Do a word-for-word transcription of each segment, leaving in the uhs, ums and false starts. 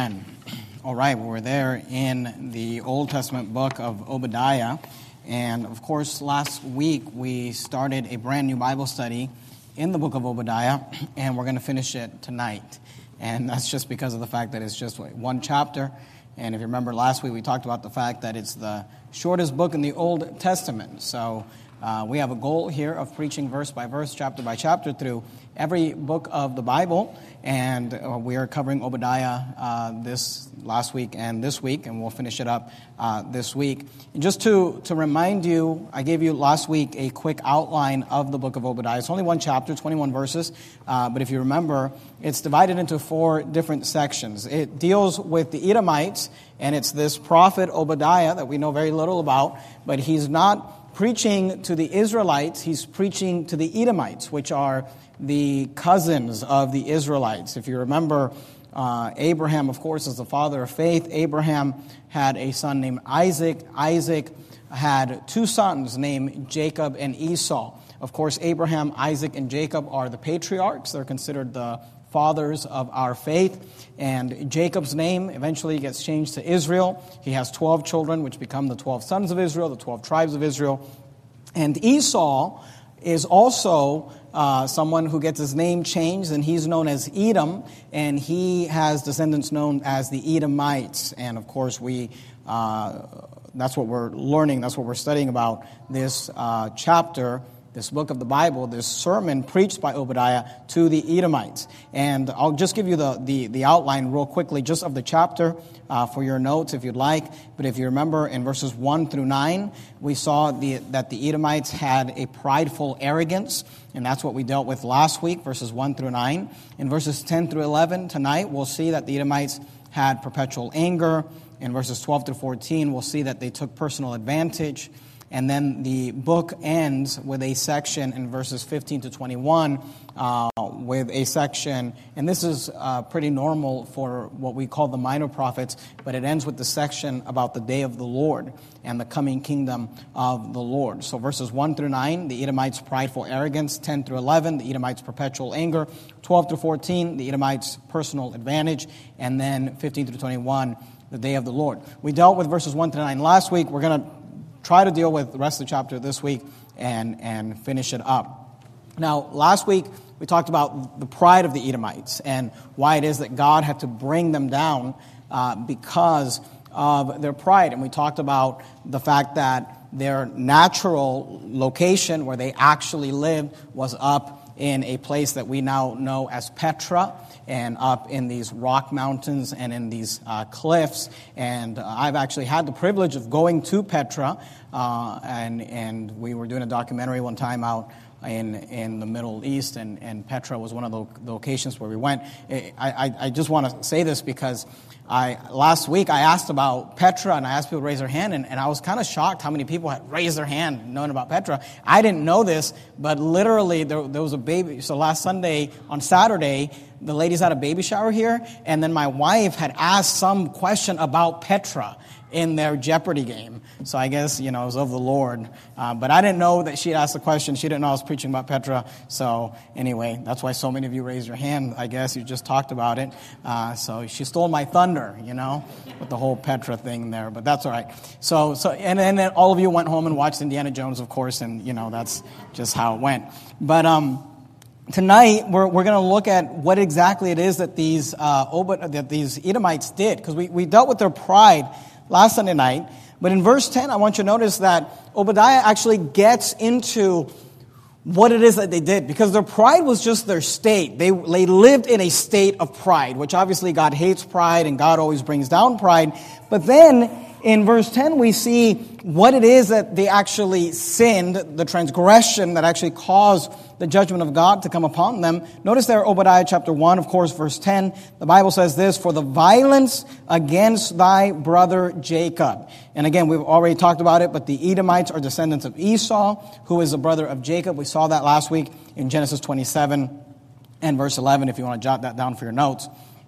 Amen. All right, well, we're there in the Old Testament book of Obadiah. And, of course, last week we started a brand new Bible study in the book of Obadiah, and we're going to finish it tonight. And that's just because of the fact that it's just one chapter. And if you remember last week, we talked about the fact that it's the shortest book in the Old Testament. So uh, we have a goal here of preaching verse by verse, chapter by chapter through every book of the Bible. And uh, we are covering Obadiah uh, this last week and this week, and we'll finish it up uh, this week. And just to, to remind you, I gave you last week a quick outline of the book of Obadiah. It's only one chapter, twenty-one verses, uh, but if you remember, it's divided into four different sections. It deals with the Edomites, and it's this prophet Obadiah that we know very little about, but he's not preaching to the Israelites, he's preaching to the Edomites, which are the cousins of the Israelites. If you remember, uh, Abraham, of course, is the father of faith. Abraham had a son named Isaac. Isaac had two sons named Jacob and Esau. Of course, Abraham, Isaac, and Jacob are the patriarchs. They're considered the fathers of our faith. And Jacob's name eventually gets changed to Israel. He has twelve children, which become the twelve sons of Israel, the twelve tribes of Israel. And Esau is also uh, someone who gets his name changed, and he's known as Edom, and he has descendants known as the Edomites. And of course, we uh, that's what we're learning, that's what we're studying about this uh, chapter, this book of the Bible, this sermon preached by Obadiah to the Edomites. And I'll just give you the, the, the outline real quickly just of the chapter uh, for your notes if you'd like. But if you remember in verses one through nine, we saw the, that the Edomites had a prideful arrogance, and that's what we dealt with last week, verses one through nine. In verses ten through eleven tonight, we'll see that the Edomites had perpetual anger. In verses twelve through fourteen, we'll see that they took personal advantage. And then the book ends with a section in verses fifteen to twenty-one uh, with a section, and this is uh, pretty normal for what we call the minor prophets, but it ends with the section about the day of the Lord and the coming kingdom of the Lord. So verses one through nine, the Edomites' prideful arrogance. ten through eleven, the Edomites' perpetual anger. twelve through fourteen, the Edomites' personal advantage. And then fifteen through twenty-one, the day of the Lord. We dealt with verses one through nine last week. We're going to try to deal with the rest of the chapter this week and, and finish it up. Now, last week, we talked about the pride of the Edomites and why it is that God had to bring them down uh, because of their pride. And we talked about the fact that their natural location where they actually lived was up in a place that we now know as Petra, and up in these rock mountains and in these uh, cliffs. And uh, I've actually had the privilege of going to Petra, uh, and and we were doing a documentary one time out in in the Middle East, and, and Petra was one of the locations where we went. I, I, I just want to say this because I last week I asked about Petra, and I asked people to raise their hand, and, and I was kind of shocked how many people had raised their hand knowing about Petra. I didn't know this, but literally there, there was a baby. So last Sunday, on Saturday, the ladies had a baby shower here, and then my wife had asked some question about Petra in their Jeopardy game. So I guess, you know, it was of the Lord. Uh, but I didn't know that she had asked the question. She didn't know I was preaching about Petra. So anyway, that's why so many of you raised your hand, I guess. You just talked about it. Uh, so she stole my thunder, you know, with the whole Petra thing there. But that's all right. So, so and, and then all of you went home and watched Indiana Jones, of course, and, you know, that's just how it went. But um, tonight, we're we're going to look at what exactly it is that these uh, Obad, that these Edomites did. Because we, we dealt with their pride last Sunday night. But in verse ten, I want you to notice that Obadiah actually gets into what it is that they did. Because their pride was just their state. They, they lived in a state of pride, which obviously God hates pride and God always brings down pride. But then in verse ten, we see what it is that they actually sinned, the transgression that actually caused the judgment of God to come upon them. Notice there, Obadiah chapter one, of course, verse ten, the Bible says this, "For the violence against thy brother Jacob." And again, we've already talked about it, but the Edomites are descendants of Esau, who is the brother of Jacob. We saw that last week in Genesis twenty-seven and verse eleven, if you want to jot that down for your notes.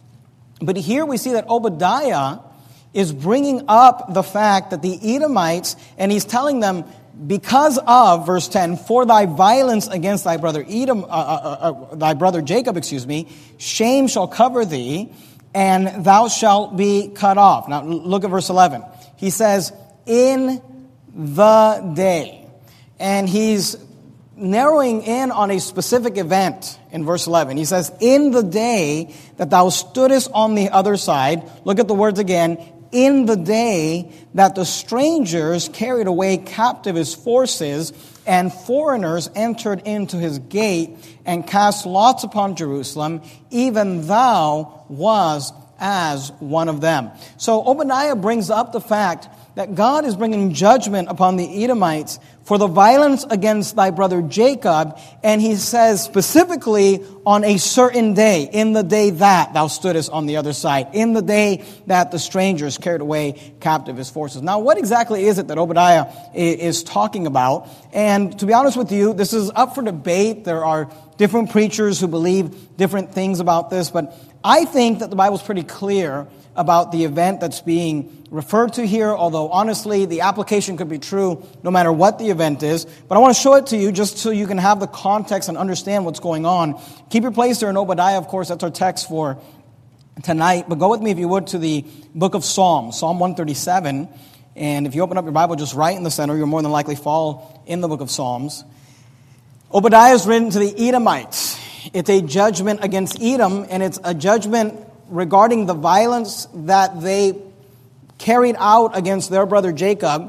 But here we see that Obadiah is bringing up the fact that the Edomites, and he's telling them, because of, verse ten, "For thy violence against thy brother Edom, uh, uh, uh, thy brother Jacob, excuse me, shame shall cover thee, and thou shalt be cut off. Now look at verse eleven. He says, in the day. And he's narrowing in on a specific event in verse eleven. He says, in the day that thou stoodest on the other side, look at the words again, in the day that the strangers carried away captive his forces, and foreigners entered into his gate, and cast lots upon Jerusalem, even thou was as one of them. So Obadiah brings up the fact that God is bringing judgment upon the Edomites for the violence against thy brother Jacob, and he says specifically on a certain day, in the day that thou stoodest on the other side, in the day that the strangers carried away captive his forces. Now, what exactly is it that Obadiah is talking about? And to be honest with you, this is up for debate. There are different preachers who believe different things about this, but I think that the Bible's pretty clear about the event that's being referred to here, although honestly, the application could be true no matter what the event is. But I want to show it to you just so you can have the context and understand what's going on. Keep your place there in Obadiah, of course, that's our text for tonight. But go with me, if you would, to the book of Psalms, Psalm one thirty-seven. And if you open up your Bible just right in the center, you'll more than likely fall in the book of Psalms. Obadiah is written to the Edomites. It's a judgment against Edom, and it's a judgment regarding the violence that they carried out against their brother Jacob.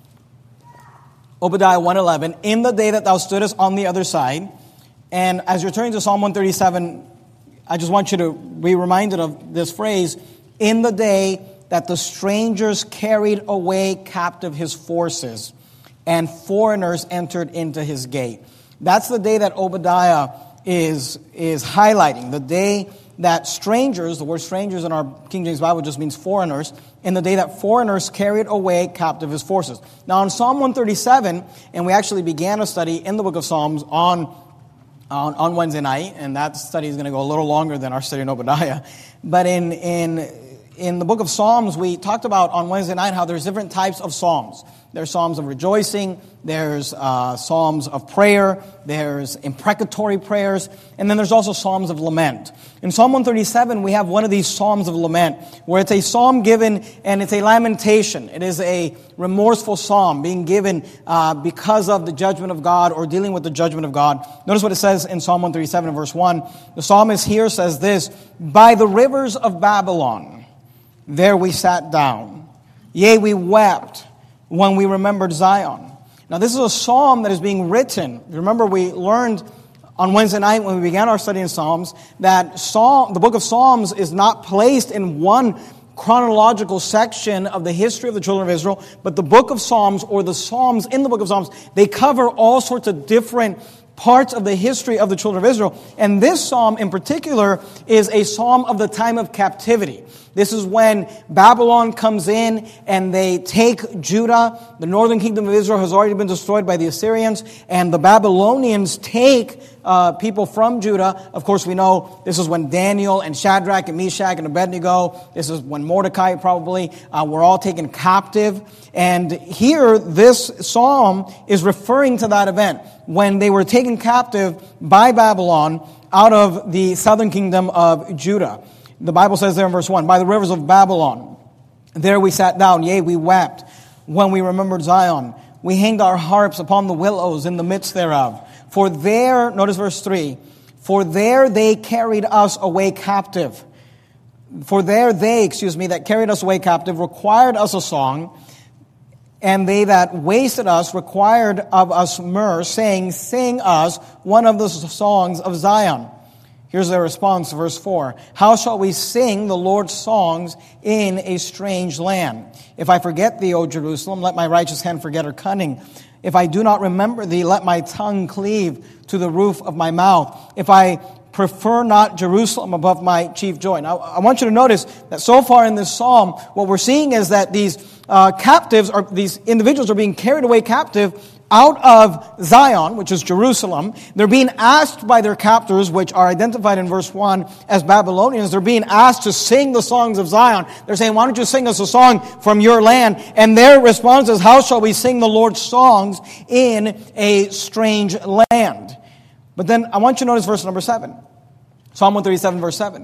Obadiah one eleven, in the day that thou stoodest on the other side. And as you're turning to Psalm one thirty-seven, I just want you to be reminded of this phrase, in the day that the strangers carried away captive his forces, and foreigners entered into his gate. That's the day that Obadiah is, is highlighting, the day that strangers, the word strangers in our King James Bible just means foreigners, in the day that foreigners carried away captive his forces. Now in Psalm one thirty-seven, and we actually began a study in the book of Psalms on, on, on Wednesday night, and that study is going to go a little longer than our study in Obadiah. But in, in, in the book of Psalms, we talked about on Wednesday night how there's different types of psalms. There's psalms of rejoicing, there's uh, psalms of prayer, there's imprecatory prayers, and then there's also psalms of lament. In Psalm one thirty-seven, we have one of these psalms of lament, where it's a psalm given, and it's a lamentation. It is a remorseful psalm being given uh, because of the judgment of God, or dealing with the judgment of God. Notice what it says in Psalm one thirty-seven and verse one. The psalmist here says this, by the rivers of Babylon, there we sat down. Yea, we wept when we remembered Zion. Now, this is a psalm that is being written. Remember, we learned on Wednesday night when we began our study in Psalms that Psalm, the book of Psalms is not placed in one chronological section of the history of the children of Israel, but the book of Psalms, or the Psalms in the book of Psalms, they cover all sorts of different parts of the history of the children of Israel. And this psalm in particular is a psalm of the time of captivity. This is when Babylon comes in and they take Judah. The northern kingdom of Israel has already been destroyed by the Assyrians, and the Babylonians take uh, people from Judah. Of course, we know this is when Daniel and Shadrach and Meshach and Abednego, this is when Mordecai probably, uh, were all taken captive. And here, this psalm is referring to that event, when they were taken captive by Babylon out of the southern kingdom of Judah. The Bible says there in verse one, by the rivers of Babylon, there we sat down, yea, we wept when we remembered Zion. We hanged our harps upon the willows in the midst thereof. For there, notice verse three, for there they carried us away captive. For there they, excuse me, that carried us away captive required us a song, and they that wasted us required of us myrrh, saying, sing us one of the songs of Zion. Here's their response, verse four. How shall we sing the Lord's songs in a strange land? If I forget thee, O Jerusalem, let my righteous hand forget her cunning. If I do not remember thee, let my tongue cleave to the roof of my mouth. If I prefer not Jerusalem above my chief joy. Now, I want you to notice that so far in this psalm, what we're seeing is that these uh, captives, or these individuals are being carried away captive out of Zion, which is Jerusalem. They're being asked by their captors, which are identified in verse one as Babylonians, they're being asked to sing the songs of Zion. They're saying, why don't you sing us a song from your land? And their response is, how shall we sing the Lord's songs in a strange land? But then I want you to notice verse number seven. Psalm one thirty-seven, verse seven.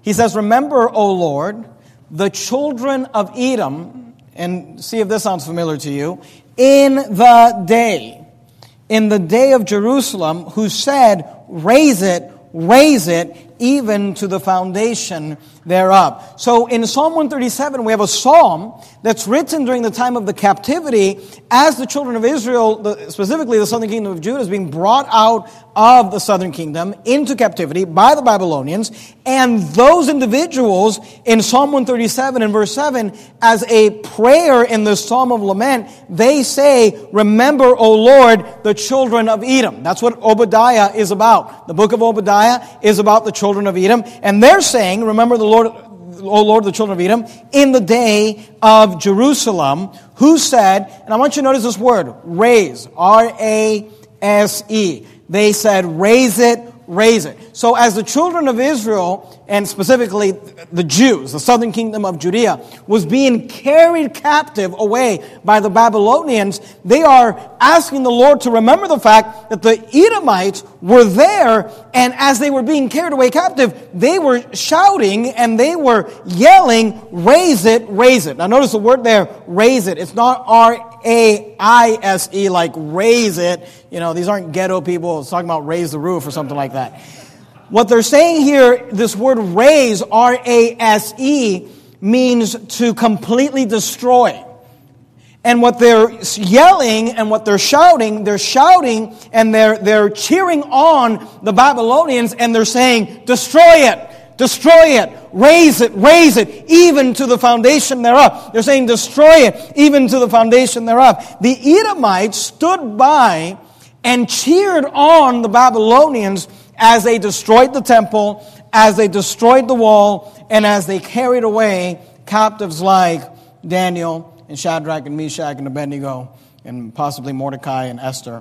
He says, remember, O Lord, the children of Edom, and see if this sounds familiar to you, in the day, in the day of Jerusalem, who said, raise it, raise it, even to the foundation thereof. So in Psalm one thirty-seven, we have a psalm that's written during the time of the captivity as the children of Israel, the, specifically the southern kingdom of Judah, is being brought out of the southern kingdom into captivity by the Babylonians. And those individuals in Psalm one thirty-seven and verse seven, as a prayer in the Psalm of Lament, they say, remember, O Lord, the children of Edom. That's what Obadiah is about. The book of Obadiah is about the children of Edom. And they're saying, remember the Lord, O Lord, the children of Edom, in the day of Jerusalem, who said, and I want you to notice this word, raise, R A S E. They said, raise it, raise it. So as the children of Israel, and specifically the Jews, the southern kingdom of Judea, was being carried captive away by the Babylonians, they are asking the Lord to remember the fact that the Edomites were there, and as they were being carried away captive, they were shouting and they were yelling, raise it, raise it. Now notice the word there, raise it. It's not R A I S E, like raise it. You know, these aren't ghetto people. It's talking about raise the roof or something like that. What they're saying here, this word raise, R A S E, means to completely destroy. And what they're yelling and what they're shouting, they're shouting and they're, they're cheering on the Babylonians, and they're saying, destroy it, destroy it, raise it, raise it, even to the foundation thereof. They're saying, destroy it, even to the foundation thereof. The Edomites stood by and cheered on the Babylonians as they destroyed the temple, as they destroyed the wall, and as they carried away captives like Daniel and Shadrach and Meshach and Abednego, and possibly Mordecai and Esther,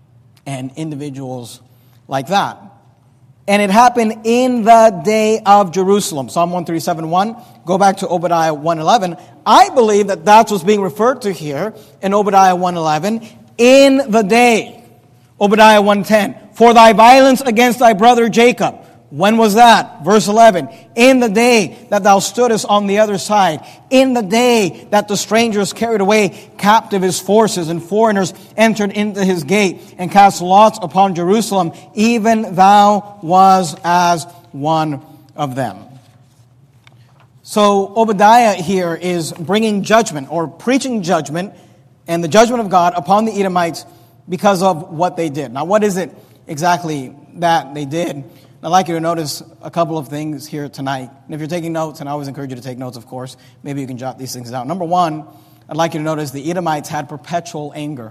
and individuals like that. And it happened in the day of Jerusalem. Psalm one thirty-seven one. Go back to Obadiah one eleven. I believe that that's what's being referred to here in Obadiah one eleven. In the day. Obadiah one ten. For thy violence against thy brother Jacob. When was that? Verse eleven. In the day that thou stoodest on the other side. In the day that the strangers carried away captive his forces, and foreigners entered into his gate and cast lots upon Jerusalem. Even thou was as one of them. So Obadiah here is bringing judgment, or preaching judgment, and the judgment of God upon the Edomites because of what they did. Now, what is it exactly that they did? I'd like you to notice a couple of things here tonight. And if you're taking notes, and I always encourage you to take notes, of course, maybe you can jot these things down. Number one, I'd like you to notice the Edomites had perpetual anger.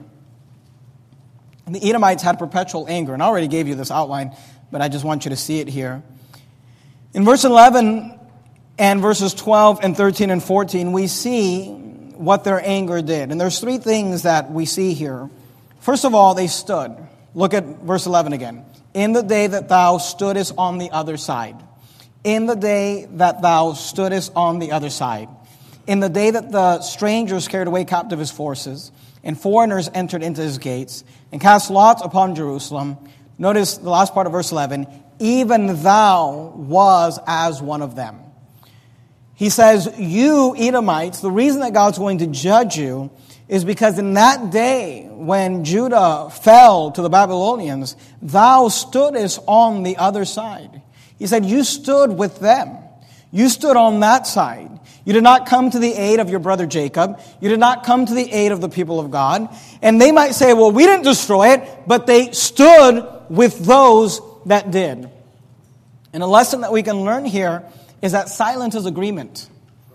And the Edomites had perpetual anger. And I already gave you this outline, but I just want you to see it here. In verse eleven and verses twelve and thirteen and fourteen, we see what their anger did. And there's three things that we see here. First of all, they stood. Look at verse eleven again. In the day that thou stoodest on the other side. In the day that thou stoodest on the other side. In the day that the strangers carried away captive his forces, and foreigners entered into his gates, and cast lots upon Jerusalem. Notice the last part of verse eleven. Even thou was as one of them. He says, you Edomites, the reason that God's going to judge you is because in that day when Judah fell to the Babylonians, thou stoodest on the other side. He said, you stood with them. You stood on that side. You did not come to the aid of your brother Jacob. You did not come to the aid of the people of God. And they might say, well, we didn't destroy it, but they stood with those that did. And a lesson that we can learn here is that silence is agreement.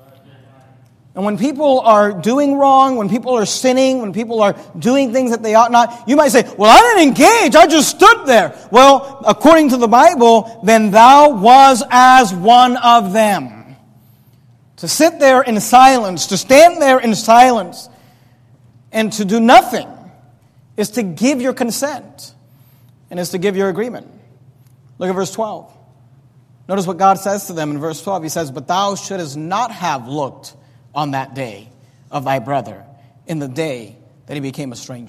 And when people are doing wrong, when people are sinning, when people are doing things that they ought not, you might say, well, I didn't engage, I just stood there. Well, according to the Bible, then thou was as one of them. To sit there in silence, to stand there in silence, and to do nothing is to give your consent, and is to give your agreement. Look at verse twelve. Notice what God says to them in verse twelve. He says, but thou shouldest not have looked on that day of thy brother, in the day that he became a stranger.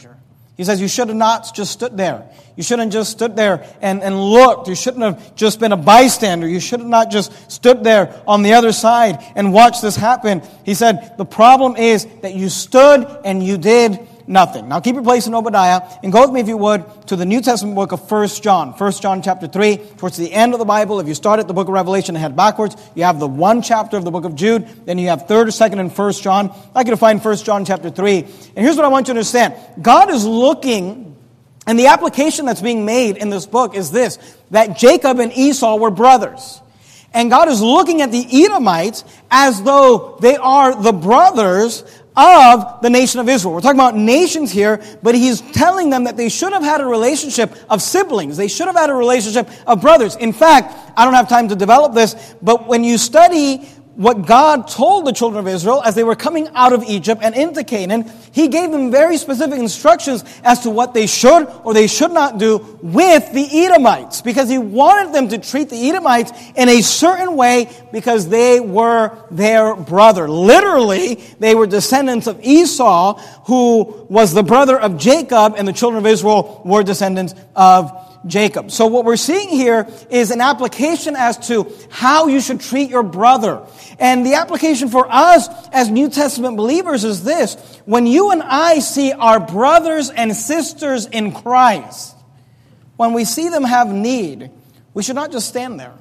He says you should have not just stood there. You shouldn't just stood there and, and looked. You shouldn't have just been a bystander. You should have not just stood there on the other side and watched this happen. He said the problem is that you stood and you did nothing. Now keep your place in Obadiah and go with me, if you would, to the New Testament book of First John. First John chapter three, towards the end of the Bible. If you start at the book of Revelation and head backwards, you have the one chapter of the book of Jude. Then you have third or second and First John. I'd like you to find First John chapter three. And here's what I want you to understand. God is looking, and the application that's being made in this book is this, that Jacob and Esau were brothers. And God is looking at the Edomites as though they are the brothers of the nation of Israel. We're talking about nations here, but he's telling them that they should have had a relationship of siblings. They should have had a relationship of brothers. In fact, I don't have time to develop this, but when you study what God told the children of Israel as they were coming out of Egypt and into Canaan, he gave them very specific instructions as to what they should or they should not do with the Edomites, because he wanted them to treat the Edomites in a certain way because they were their brother. Literally, they were descendants of Esau, who was the brother of Jacob, and the children of Israel were descendants of Jacob. So what we're seeing here is an application as to how you should treat your brother. And the application for us as New Testament believers is this. When you and I see our brothers and sisters in Christ, when we see them have need, we should not just stand there.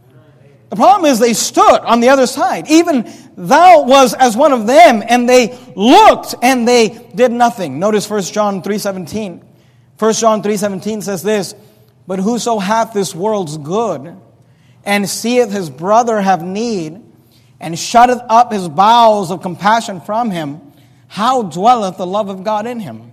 The problem is they stood on the other side. Even thou was as one of them, and they looked and they did nothing. Notice First John three seventeen. First John three seventeen says this, but whoso hath this world's good, and seeth his brother have need, and shutteth up his bowels of compassion from him, how dwelleth the love of God in him?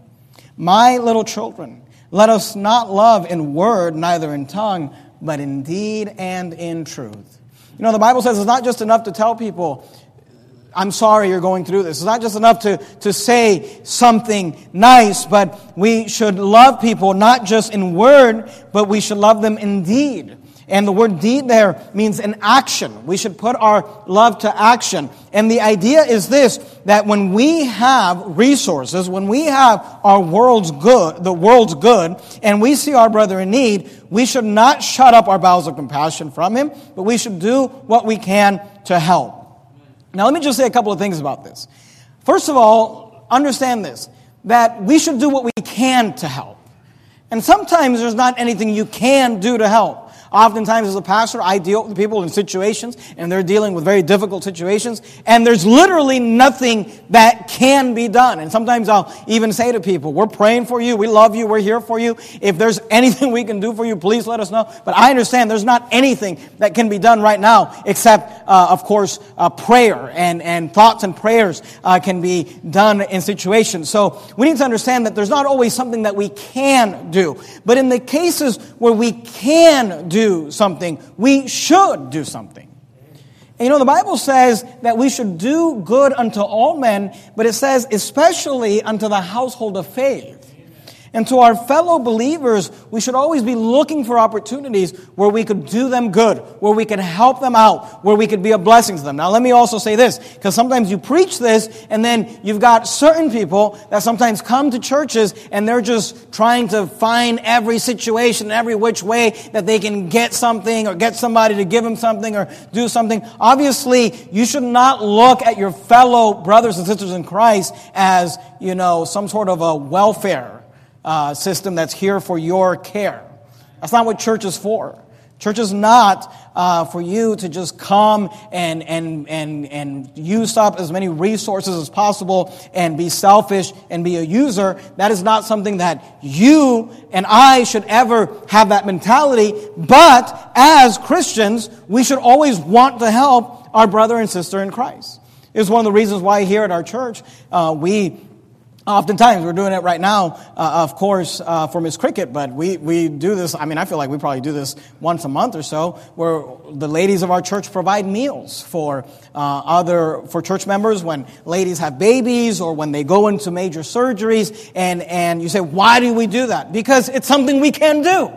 My little children, let us not love in word, neither in tongue, but in deed and in truth. You know, the Bible says it's not just enough to tell people, I'm sorry you're going through this. It's not just enough to, to say something nice, but we should love people not just in word, but we should love them in deed. And the word deed there means an action. We should put our love to action. And the idea is this, that when we have resources, when we have our world's good, the world's good, and we see our brother in need, we should not shut up our bowels of compassion from him, but we should do what we can to help. Now, let me just say a couple of things about this. First of all, understand this, that we should do what we can to help. And sometimes there's not anything you can do to help. Oftentimes, as a pastor, I deal with people in situations, and they're dealing with very difficult situations, and there's literally nothing that can be done. And sometimes I'll even say to people, we're praying for you, we love you, we're here for you. If there's anything we can do for you, please let us know. But I understand there's not anything that can be done right now, except, uh, of course, uh, prayer, and, and thoughts and prayers uh, can be done in situations. So we need to understand that there's not always something that we can do. But in the cases where we can do do something, we should do something. And you know, the Bible says that we should do good unto all men, but it says especially unto the household of faith. And to our fellow believers, we should always be looking for opportunities where we could do them good, where we could help them out, where we could be a blessing to them. Now, let me also say this, because sometimes you preach this, and then you've got certain people that sometimes come to churches, and they're just trying to find every situation, every which way that they can get something, or get somebody to give them something, or do something. Obviously, you should not look at your fellow brothers and sisters in Christ as, you know, some sort of a welfare Uh, system that's here for your care. That's not what church is for. Church is not uh, for you to just come and and and and use up as many resources as possible and be selfish and be a user. That is not something that you and I should ever have that mentality. But as Christians, we should always want to help our brother and sister in Christ. It's one of the reasons why here at our church uh, we. Oftentimes, we're doing it right now, uh, of course, uh, for Miss Cricket, but we, we do this, I mean, I feel like we probably do this once a month or so, where the ladies of our church provide meals for uh, other, for church members when ladies have babies or when they go into major surgeries, and, and you say, why do we do that? Because it's something we can do.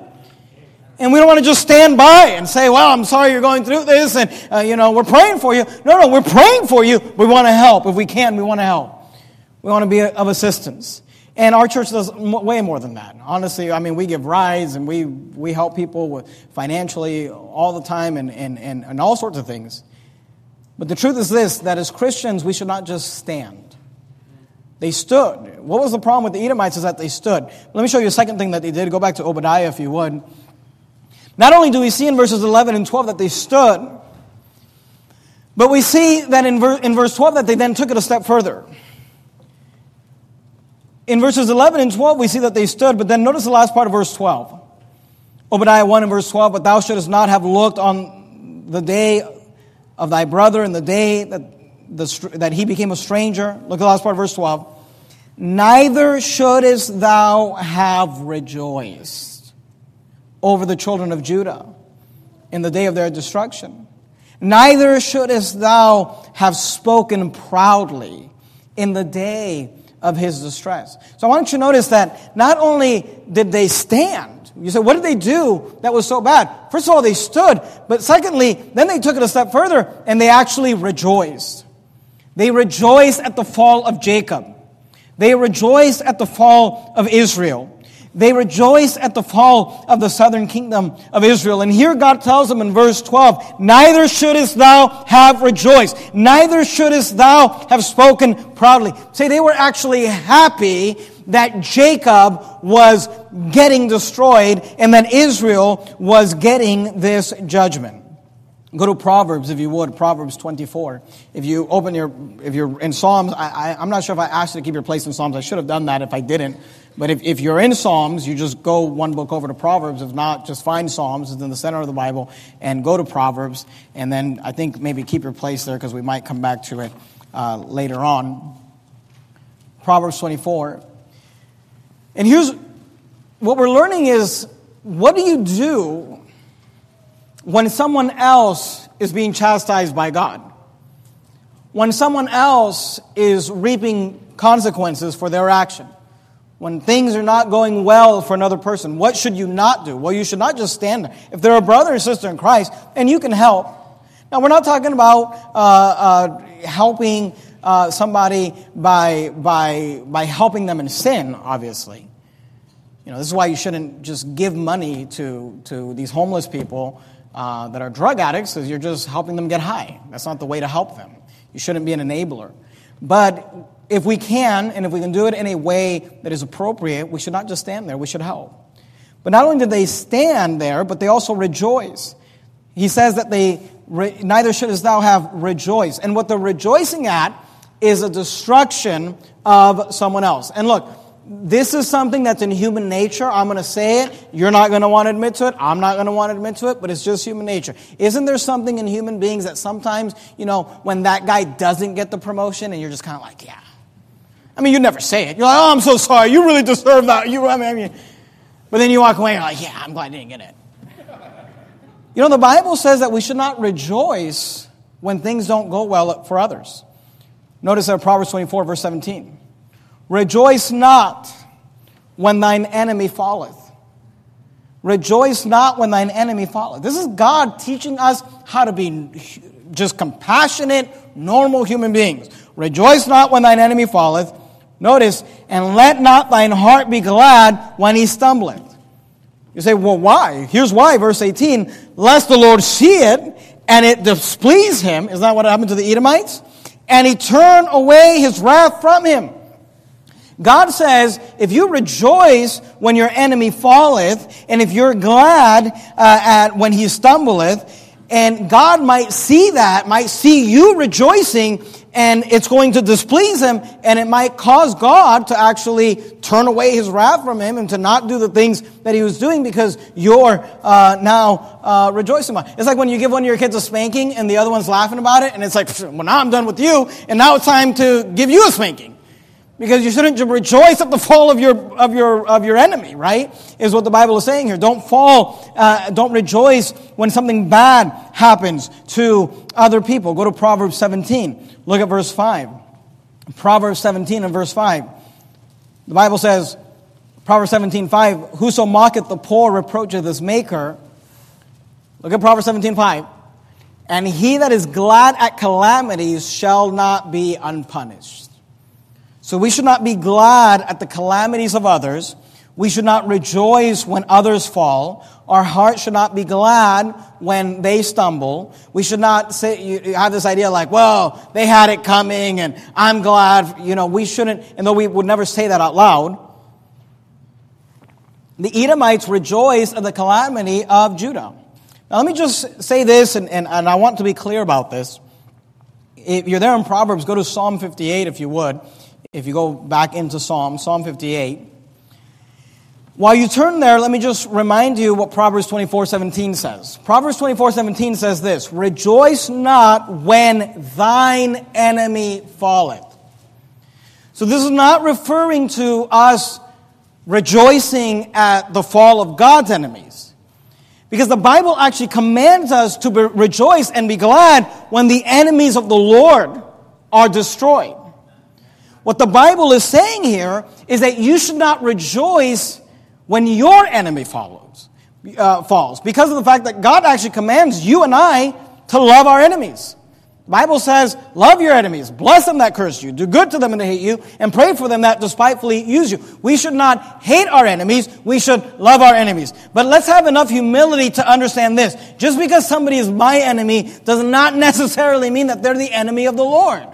And we don't want to just stand by and say, well, I'm sorry you're going through this, and, uh, you know, we're praying for you. No, no, we're praying for you. We want to help. If we can, we want to help. We want to be of assistance. And our church does way more than that. Honestly, I mean, we give rides and we, we help people with financially all the time and, and, and, and all sorts of things. But the truth is this, that as Christians, we should not just stand. They stood. What was the problem with the Edomites is that they stood. Let me show you a second thing that they did. Go back to Obadiah if you would. Not only do we see in verses eleven and twelve that they stood, but we see that in, ver- in verse twelve that they then took it a step further. In verses eleven and twelve, we see that they stood, but then notice the last part of verse twelve. Obadiah one and verse twelve, but thou shouldest not have looked on the day of thy brother and the day that, the, that he became a stranger. Look at the last part of verse twelve. Neither shouldest thou have rejoiced over the children of Judah in the day of their destruction. Neither shouldest thou have spoken proudly in the day of his distress. So I want you to notice that not only did they stand, you say, what did they do that was so bad? First of all, they stood, but secondly, then they took it a step further and they actually rejoiced. They rejoiced at the fall of Jacob. They rejoiced at the fall of Israel. They rejoiced at the fall of the southern kingdom of Israel. And here God tells them in verse twelve, neither shouldest thou have rejoiced, neither shouldest thou have spoken proudly. Say, they were actually happy that Jacob was getting destroyed and that Israel was getting this judgment. Go to Proverbs, if you would, Proverbs twenty-four. If you open your, if you're in Psalms, I, I, I'm not sure if I asked you to keep your place in Psalms. I should have done that if I didn't. But if, if you're in Psalms, you just go one book over to Proverbs. If not, just find Psalms. It's in the center of the Bible. And go to Proverbs. And then I think maybe keep your place there because we might come back to it uh, later on. Proverbs twenty-four. And here's what we're learning is, what do you do when someone else is being chastised by God? When someone else is reaping consequences for their action? When things are not going well for another person, what should you not do? Well, you should not just stand there. If they're a brother or sister in Christ, and you can help. Now, we're not talking about uh, uh, helping uh, somebody by by by helping them in sin, obviously. You know, this is why you shouldn't just give money to to these homeless people uh, that are drug addicts, because you're just helping them get high. That's not the way to help them. You shouldn't be an enabler. But if we can, and if we can do it in a way that is appropriate, we should not just stand there, we should help. But not only did they stand there, but they also rejoice. He says that they, neither shouldest thou have rejoiced. And what they're rejoicing at is a destruction of someone else. And look, this is something that's in human nature. I'm going to say it. You're not going to want to admit to it. I'm not going to want to admit to it, but it's just human nature. Isn't there something in human beings that sometimes, you know, when that guy doesn't get the promotion and you're just kind of like, yeah. I mean, you never say it. You're like, oh, I'm so sorry. You really deserve that. You, I mean, but then you walk away and you're like, yeah, I'm glad I didn't get it. You know, the Bible says that we should not rejoice when things don't go well for others. Notice that Proverbs twenty-four, verse seventeen. Rejoice not when thine enemy falleth. Rejoice not when thine enemy falleth. This is God teaching us how to be just compassionate, normal human beings. Rejoice not when thine enemy falleth. Notice, and let not thine heart be glad when he stumbleth. You say, well, why? Here's why, verse eighteen. Lest the Lord see it, and it displease him. Isn't that what happened to the Edomites? And he turn away his wrath from him. God says, if you rejoice when your enemy falleth, and if you're glad uh, at when he stumbleth, and God might see that, might see you rejoicing, and it's going to displease him, and it might cause God to actually turn away his wrath from him and to not do the things that he was doing because you're uh, now uh, rejoicing about it. It's like when you give one of your kids a spanking and the other one's laughing about it, and it's like, well, now I'm done with you, and now it's time to give you a spanking. Because you shouldn't rejoice at the fall of your of your of your enemy, right? Is what the Bible is saying here. Don't fall, uh, don't rejoice when something bad happens to other people. Go to Proverbs seventeen. Look at verse five. Proverbs seventeen and verse five. The Bible says, Proverbs seventeen five. Whoso mocketh the poor reproacheth his maker. Look at Proverbs seventeen five. And he that is glad at calamities shall not be unpunished. So we should not be glad at the calamities of others. We should not rejoice when others fall. Our heart should not be glad when they stumble. We should not say, you have this idea like, well, they had it coming and I'm glad. You know, we shouldn't, and though we would never say that out loud. The Edomites rejoiced at the calamity of Judah. Now let me just say this, and, and, and I want to be clear about this. If you're there in Proverbs, go to Psalm fifty-eight if you would. If you go back into Psalm, Psalm fifty-eight. While you turn there, let me just remind you what Proverbs twenty-four seventeen says. Proverbs twenty-four seventeen says this, rejoice not when thine enemy falleth. So this is not referring to us rejoicing at the fall of God's enemies. Because the Bible actually commands us to be, rejoice and be glad when the enemies of the Lord are destroyed. What the Bible is saying here is that you should not rejoice when your enemy follows, uh, falls, because of the fact that God actually commands you and I to love our enemies. The Bible says, love your enemies, bless them that curse you, do good to them and hate you, and pray for them that despitefully use you. We should not hate our enemies, we should love our enemies. But let's have enough humility to understand this. Just because somebody is my enemy does not necessarily mean that they're the enemy of the Lord.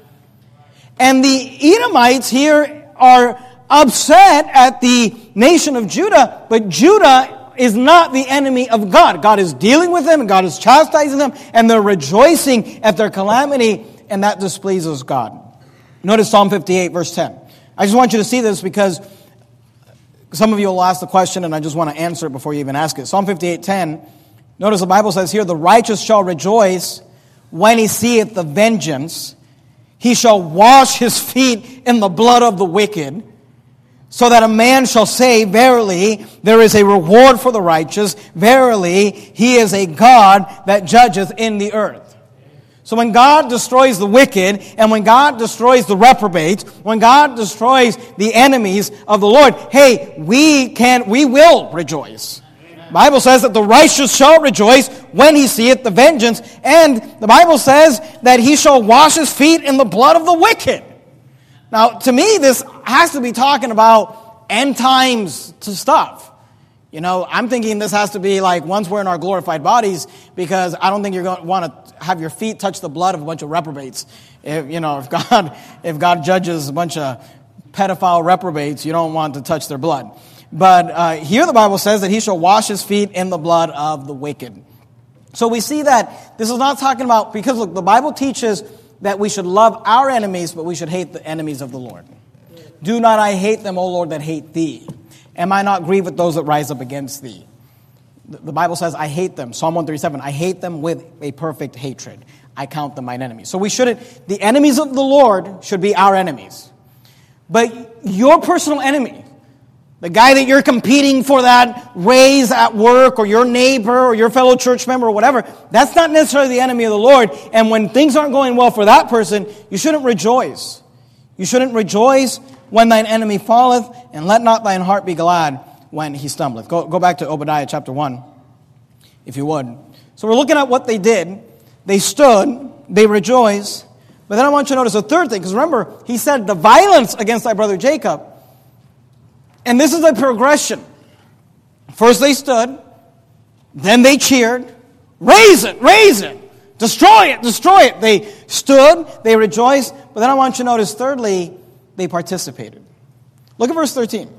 And the Edomites here are upset at the nation of Judah, but Judah is not the enemy of God. God is dealing with them, and God is chastising them, and they're rejoicing at their calamity, and that displeases God. Notice Psalm fifty-eight, verse ten. I just want you to see this because some of you will ask the question, and I just want to answer it before you even ask it. Psalm fifty-eight, ten. Notice the Bible says here, the righteous shall rejoice when he seeth the vengeance. He shall wash his feet in the blood of the wicked, so that a man shall say, verily, there is a reward for the righteous. Verily, he is a God that judgeth in the earth. So when God destroys the wicked, and when God destroys the reprobates, when God destroys the enemies of the Lord, hey, we can, we will rejoice. The Bible says that the righteous shall rejoice when he seeth the vengeance. And the Bible says that he shall wash his feet in the blood of the wicked. Now, to me, this has to be talking about end times to stuff. You know, I'm thinking this has to be like once we're in our glorified bodies, because I don't think you're going to want to have your feet touch the blood of a bunch of reprobates. If, you know, if God, if God judges a bunch of pedophile reprobates, you don't want to touch their blood. But uh, here the Bible says that he shall wash his feet in the blood of the wicked. So we see that this is not talking about, because look, the Bible teaches that we should love our enemies, but we should hate the enemies of the Lord. Do not I hate them, O Lord, that hate thee? Am I not grieved with those that rise up against thee? The Bible says, I hate them. Psalm one thirty-seven, I hate them with a perfect hatred. I count them mine enemies. So we shouldn't, the enemies of the Lord should be our enemies. But your personal enemy, the guy that you're competing for that raise at work, or your neighbor, or your fellow church member, or whatever, that's not necessarily the enemy of the Lord. And when things aren't going well for that person, you shouldn't rejoice. You shouldn't rejoice when thine enemy falleth, and let not thine heart be glad when he stumbleth. Go, go back to Obadiah chapter one, if you would. So we're looking at what they did. They stood, they rejoiced. But then I want you to notice a third thing, because remember, he said the violence against thy brother Jacob. And this is a progression. First they stood, then they cheered, raise it, raise it, destroy it, destroy it. They stood, they rejoiced, but then I want you to notice thirdly, they participated. Look at verse thirteen.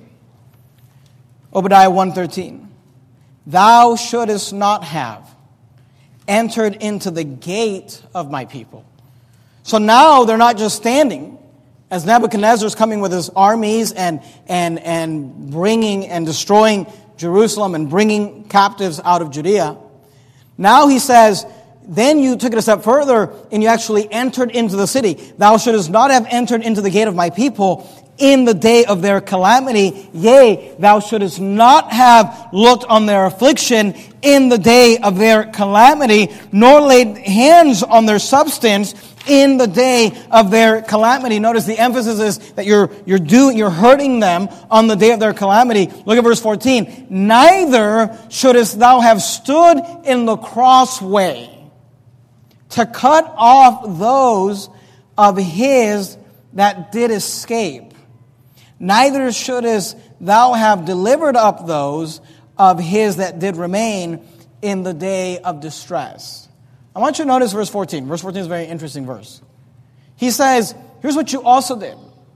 Obadiah one thirteen. Thou shouldest not have entered into the gate of my people. So now they're not just standing, as Nebuchadnezzar is coming with his armies and, and, and bringing and destroying Jerusalem and bringing captives out of Judea. Now he says, then you took it a step further and you actually entered into the city. Thou shouldest not have entered into the gate of my people in the day of their calamity. Yea, thou shouldest not have looked on their affliction in the day of their calamity, nor laid hands on their substance in the day of their calamity. Notice the emphasis is that you're you're doing you're hurting them on the day of their calamity. Look at verse fourteen. Neither shouldest thou have stood in the crossway to cut off those of his that did escape, neither shouldest thou have delivered up those of his that did remain in the day of distress. I want you to notice verse fourteen. Verse fourteen is a very interesting verse. He says, here's what you also did.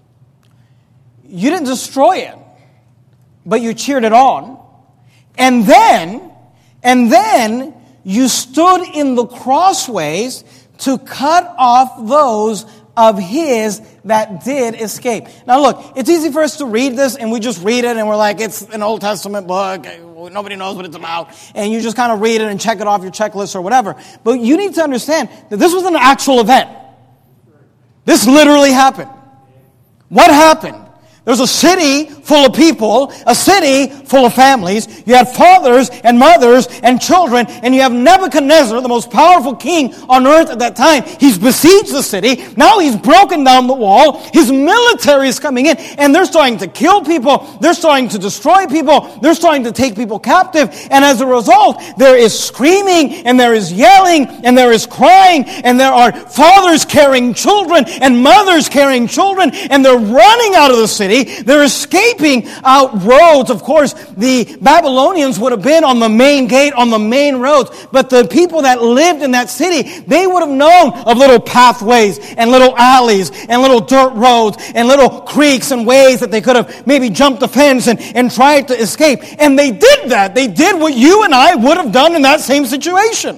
You didn't destroy it, but you cheered it on. And then, and then you stood in the crossways to cut off those of his that did escape. Now look, it's easy for us to read this and we just read it and we're like, it's an Old Testament book. Nobody knows what it's about. And you just kind of read it and check it off your checklist or whatever. But you need to understand that this was an actual event. This literally happened. What happened? There's a city full of people, a city full of families. You had fathers and mothers and children, and you have Nebuchadnezzar, the most powerful king on earth at that time. He's besieged the city. Now he's broken down the wall. His military is coming in, and they're starting to kill people. They're starting to destroy people. They're starting to take people captive. And as a result, there is screaming, and there is yelling, and there is crying, and there are fathers carrying children, and mothers carrying children, and they're running out of the city. They're escaping out roads. Of course, the Babylonians would have been on the main gate, on the main roads. But the people that lived in that city, they would have known of little pathways and little alleys and little dirt roads and little creeks and ways that they could have maybe jumped the fence and, and tried to escape. And they did that. They did what you and I would have done in that same situation.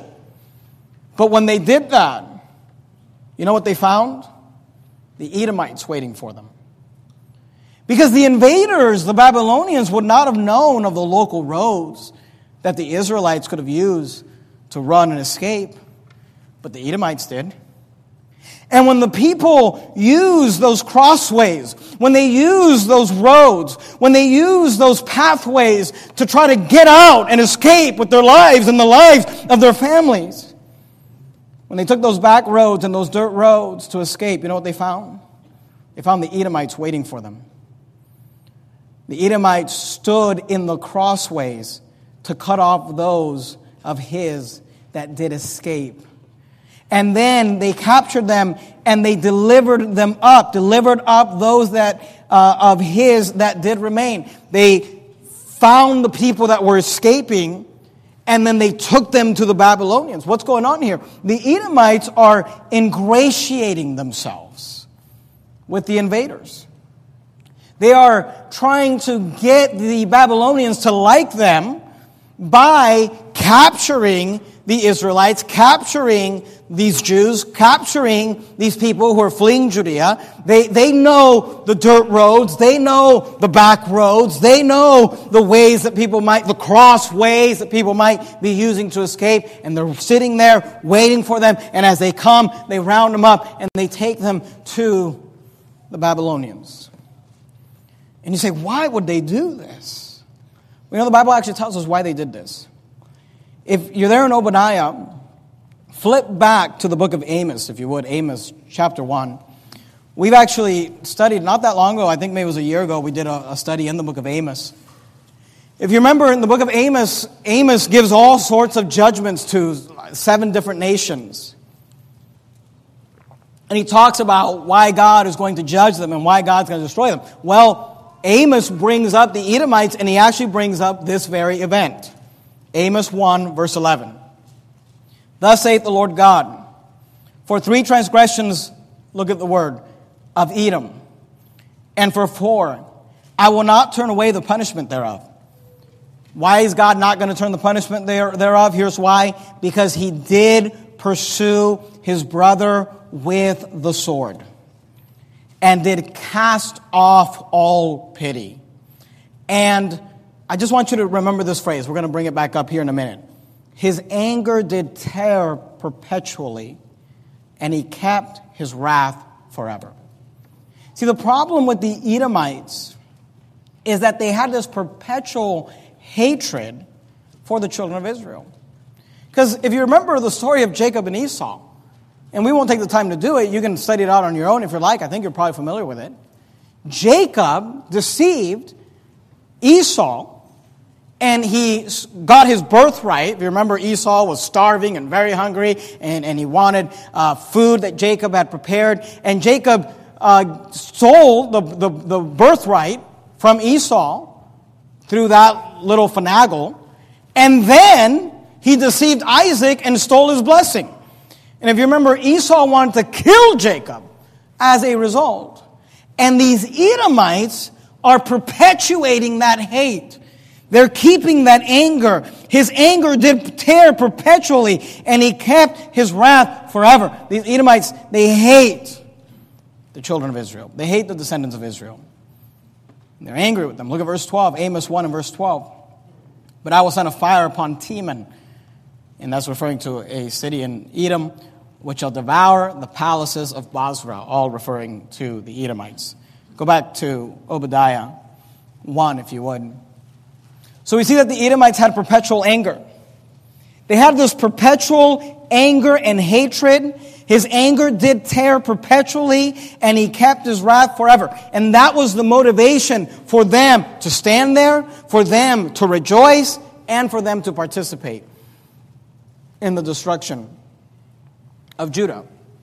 But when they did that, you know what they found? The Edomites waiting for them. Because the invaders, the Babylonians, would not have known of the local roads that the Israelites could have used to run and escape. But the Edomites did. And when the people used those crossways, when they used those roads, when they used those pathways to try to get out and escape with their lives and the lives of their families, when they took those back roads and those dirt roads to escape, you know what they found? They found the Edomites waiting for them. The Edomites stood in the crossways to cut off those of his that did escape. And then they captured them and they delivered them up, delivered up those that uh, of his that did remain. They found the people that were escaping and then they took them to the Babylonians. What's going on here? The Edomites are ingratiating themselves with the invaders. They are trying to get the Babylonians to like them by capturing the Israelites, capturing these Jews, capturing these people who are fleeing Judea. They, they know the dirt roads. They know the back roads. They know the ways that people might, the cross ways that people might be using to escape. And they're sitting there waiting for them. And as they come, they round them up and they take them to the Babylonians. And you say, why would they do this? Well, you know, the Bible actually tells us why they did this. If you're there in Obadiah, flip back to the book of Amos, if you would, Amos chapter one. We've actually studied, not that long ago, I think maybe it was a year ago, we did a, a study in the book of Amos. If you remember, in the book of Amos, Amos gives all sorts of judgments to seven different nations. And he talks about why God is going to judge them and why God's going to destroy them. Well, Amos brings up the Edomites, and he actually brings up this very event. Amos one, verse eleven. Thus saith the Lord God, for three transgressions, look at the word, of Edom, and for four, I will not turn away the punishment thereof. Why is God not going to turn the punishment there, thereof? Here's why. Because he did pursue his brother with the sword, and did cast off all pity. And I just want you to remember this phrase. We're going to bring it back up here in a minute. His anger did tear perpetually, and he kept his wrath forever. See, the problem with the Edomites is that they had this perpetual hatred for the children of Israel. Because if you remember the story of Jacob and Esau, and we won't take the time to do it. You can study it out on your own if you like. I think you're probably familiar with it. Jacob deceived Esau, and he got his birthright. If you remember, Esau was starving and very hungry, and, and he wanted uh, food that Jacob had prepared. And Jacob uh, stole the, the, the birthright from Esau through that little finagle, and then he deceived Isaac and stole his blessing. And if you remember, Esau wanted to kill Jacob as a result. And these Edomites are perpetuating that hate. They're keeping that anger. His anger did tear perpetually, and he kept his wrath forever. These Edomites, they hate the children of Israel. They hate the descendants of Israel. And they're angry with them. Look at verse twelve, Amos one and verse twelve. But I will send a fire upon Teman, and that's referring to a city in Edom, which shall devour the palaces of Basra, all referring to the Edomites. Go back to Obadiah one, if you would. So we see that the Edomites had perpetual anger. They had this perpetual anger and hatred. His anger did tear perpetually, and he kept his wrath forever. And that was the motivation for them to stand there, for them to rejoice, and for them to participate in the destruction of Judah.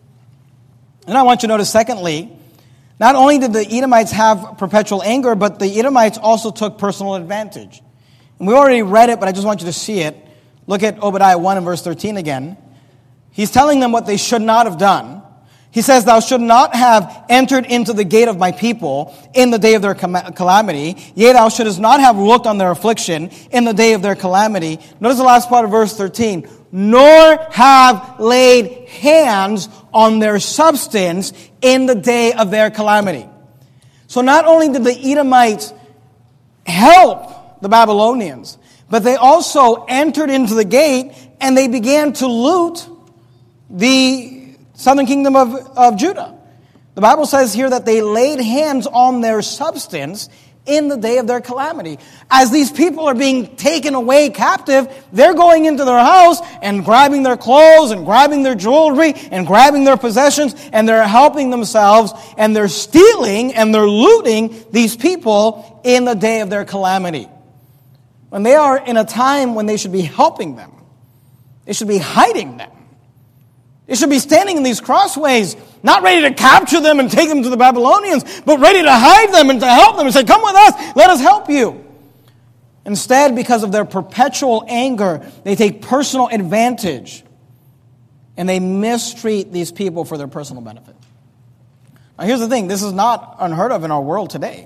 And I want you to notice, secondly, not only did the Edomites have perpetual anger, but the Edomites also took personal advantage. And we already read it, but I just want you to see it. Look at Obadiah one and verse thirteen again. He's telling them what they should not have done. He says, thou should not have entered into the gate of my people in the day of their calamity. Yea, thou shouldest not have looked on their affliction in the day of their calamity. Notice the last part of verse thirteen. Nor have laid hands on their substance in the day of their calamity. So not only did the Edomites help the Babylonians, but they also entered into the gate and they began to loot the southern kingdom of, of Judah. The Bible says here that they laid hands on their substance in the day of their calamity. As these people are being taken away captive, they're going into their house and grabbing their clothes and grabbing their jewelry and grabbing their possessions, and they're helping themselves, and they're stealing and they're looting these people in the day of their calamity. When they are in a time when they should be helping them, they should be hiding them. They should be standing in these crossways, not ready to capture them and take them to the Babylonians, but ready to hide them and to help them and say, come with us, let us help you. Instead, because of their perpetual anger, they take personal advantage and they mistreat these people for their personal benefit. Now here's the thing, this is not unheard of in our world today.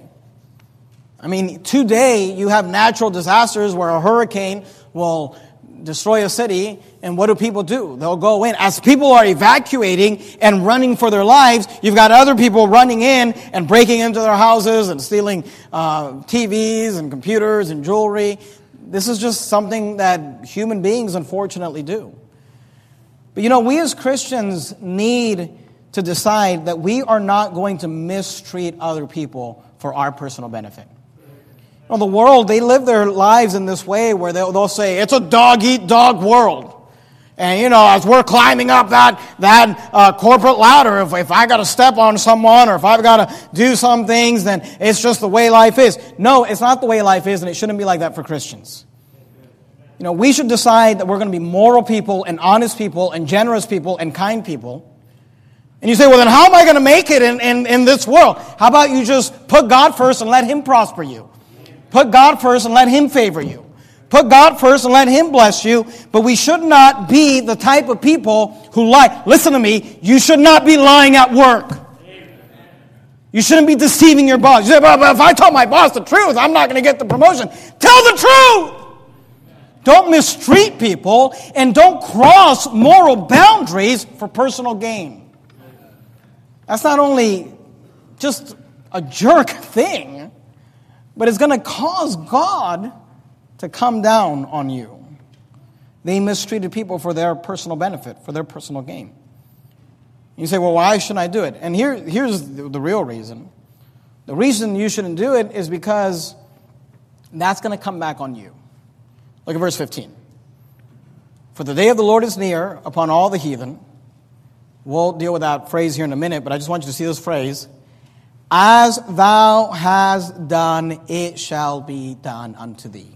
I mean, today you have natural disasters where a hurricane will destroy a city, and what do people do? They'll go in. As people are evacuating and running for their lives, you've got other people running in and breaking into their houses and stealing uh, T Vs and computers and jewelry. This is just something that human beings unfortunately do. But you know, we as Christians need to decide that we are not going to mistreat other people for our personal benefit. Well, the world, they live their lives in this way where they'll, they'll say, it's a dog-eat-dog world. And, you know, as we're climbing up that that uh, corporate ladder, if, if I got to step on someone or if I've got to do some things, then it's just the way life is. No, it's not the way life is, and it shouldn't be like that for Christians. You know, we should decide that we're going to be moral people and honest people and generous people and kind people. And you say, well, then how am I going to make it in, in, in this world? How about you just put God first and let Him prosper you? Put God first and let Him favor you. Put God first and let Him bless you. But we should not be the type of people who lie. Listen to me. You should not be lying at work. You shouldn't be deceiving your boss. You say, but if I tell my boss the truth, I'm not going to get the promotion. Tell the truth. Don't mistreat people and don't cross moral boundaries for personal gain. That's not only just a jerk thing, but it's going to cause God to come down on you. They mistreated people for their personal benefit, for their personal gain. You say, well, why shouldn't I do it? And here, here's the, the real reason. The reason you shouldn't do it is because that's going to come back on you. Look at verse fifteen. For the day of the Lord is near upon all the heathen. We'll deal with that phrase here in a minute, but I just want you to see this phrase. As thou hast done, it shall be done unto thee.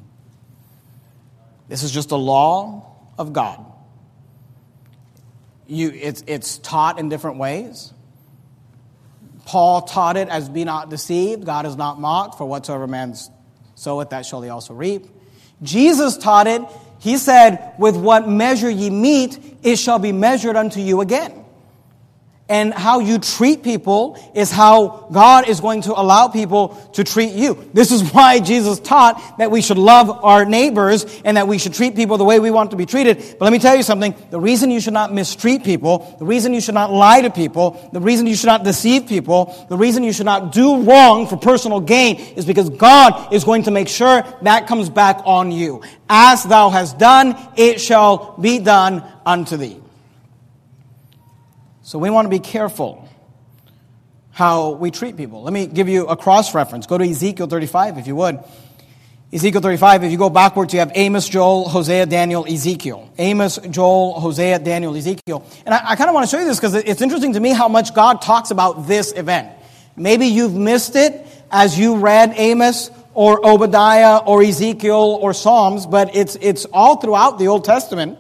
This is just a law of God. You, it's, it's taught in different ways. Paul taught it as be not deceived. God is not mocked, for whatsoever man soweth, that shall he also reap. Jesus taught it. He said, with what measure ye meet, it shall be measured unto you again. And how you treat people is how God is going to allow people to treat you. This is why Jesus taught that we should love our neighbors and that we should treat people the way we want to be treated. But let me tell you something. The reason you should not mistreat people, the reason you should not lie to people, the reason you should not deceive people, the reason you should not do wrong for personal gain is because God is going to make sure that comes back on you. As thou hast done, it shall be done unto thee. So we want to be careful how we treat people. Let me give you a cross-reference. Go to Ezekiel thirty-five, if you would. Ezekiel thirty-five, if you go backwards, you have Amos, Joel, Hosea, Daniel, Ezekiel. Amos, Joel, Hosea, Daniel, Ezekiel. And I, I kind of want to show you this because it's interesting to me how much God talks about this event. Maybe you've missed it as you read Amos or Obadiah or Ezekiel or Psalms, but it's it's all throughout the Old Testament.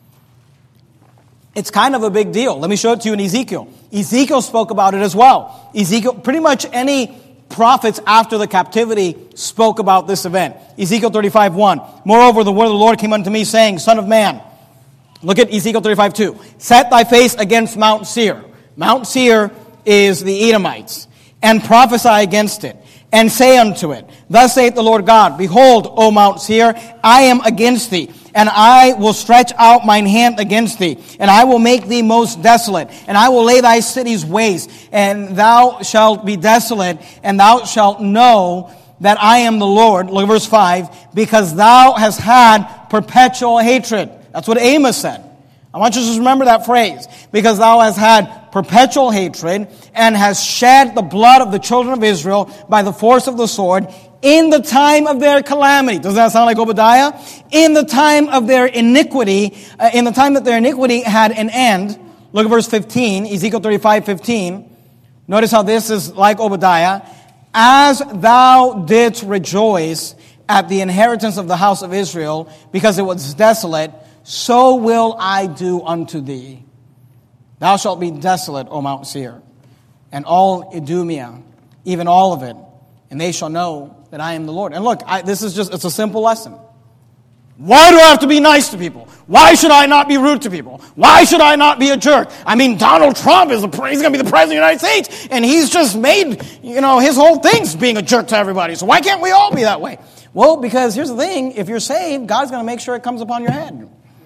It's kind of a big deal. Let me show it to you in Ezekiel. Ezekiel spoke about it as well. Ezekiel, pretty much any prophets after the captivity spoke about this event. Ezekiel thirty-five one. Moreover, the word of the Lord came unto me, saying, Son of man, look at Ezekiel thirty-five two. Set thy face against Mount Seir. Mount Seir is the Edomites. And prophesy against it. And say unto it, Thus saith the Lord God, Behold, O Mount Seir, I am against thee, and I will stretch out mine hand against thee, and I will make thee most desolate, and I will lay thy cities waste, and thou shalt be desolate, and thou shalt know that I am the Lord. Look at verse five. Because thou hast had perpetual hatred. That's what Amos said. I want you to just remember that phrase. Because thou hast had perpetual hatred, and hast shed the blood of the children of Israel by the force of the sword, in the time of their calamity. Doesn't that sound like Obadiah? In the time of their iniquity, uh, in the time that their iniquity had an end. Look at verse fifteen, Ezekiel thirty-five fifteen. Notice how this is like Obadiah. As thou didst rejoice at the inheritance of the house of Israel, because it was desolate, so will I do unto thee. Thou shalt be desolate, O Mount Seir, and all Idumea, even all of it, and they shall know that I am the Lord. And look, I, this is just, it's a simple lesson. Why do I have to be nice to people? Why should I not be rude to people? Why should I not be a jerk? I mean, Donald Trump is a, he's going to be the president of the United States, and he's just made, you know, his whole thing's being a jerk to everybody. So why can't we all be that way? Well, because here's the thing. If you're saved, God's going to make sure it comes upon your head.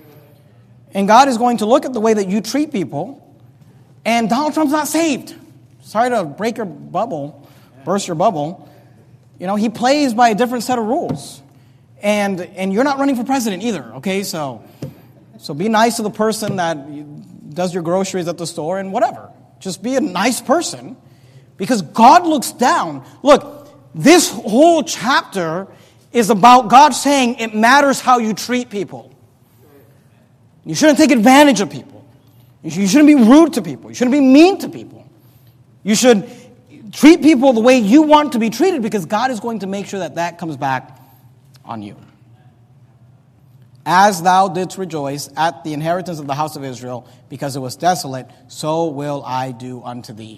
And God is going to look at the way that you treat people. And Donald Trump's not saved. Sorry to break your bubble, burst your bubble. You know, he plays by a different set of rules. And and you're not running for president either, okay? So, so be nice to the person that does your groceries at the store and whatever. Just be a nice person because God looks down. Look, this whole chapter is about God saying it matters how you treat people. You shouldn't take advantage of people. You shouldn't be rude to people. You shouldn't be mean to people. You should treat people the way you want to be treated because God is going to make sure that that comes back on you. As thou didst rejoice at the inheritance of the house of Israel, because it was desolate, so will I do unto thee.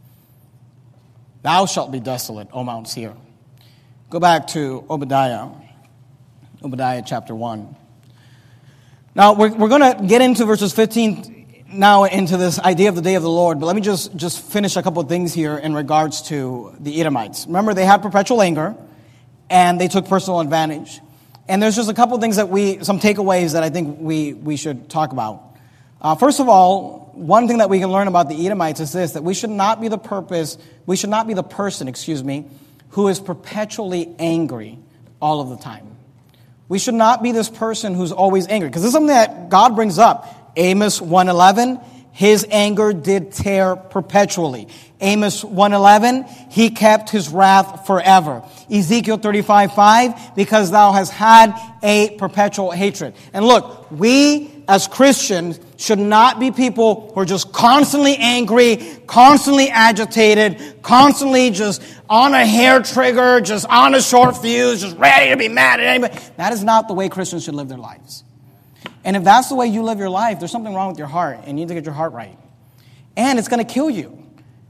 Thou shalt be desolate, O Mount Seir. Go back to Obadiah, Obadiah chapter one. Now, we're, we're going to get into verses fifteen now into this idea of the day of the Lord, but let me just, just finish a couple of things here in regards to the Edomites. Remember, they had perpetual anger, and they took personal advantage. And there's just a couple of things that we, some takeaways that I think we, we should talk about. Uh, first of all, one thing that we can learn about the Edomites is this, that we should not be the purpose, we should not be the person, excuse me, who is perpetually angry all of the time. We should not be this person who's always angry, because this is something that God brings up. Amos one eleven, his anger did tear perpetually. Amos one eleven, he kept his wrath forever. Ezekiel thirty-five five, because thou hast had a perpetual hatred. And look, we as Christians should not be people who are just constantly angry, constantly agitated, constantly just on a hair trigger, just on a short fuse, just ready to be mad at anybody. That is not the way Christians should live their lives. And if that's the way you live your life, there's something wrong with your heart, and you need to get your heart right. And it's going to kill you.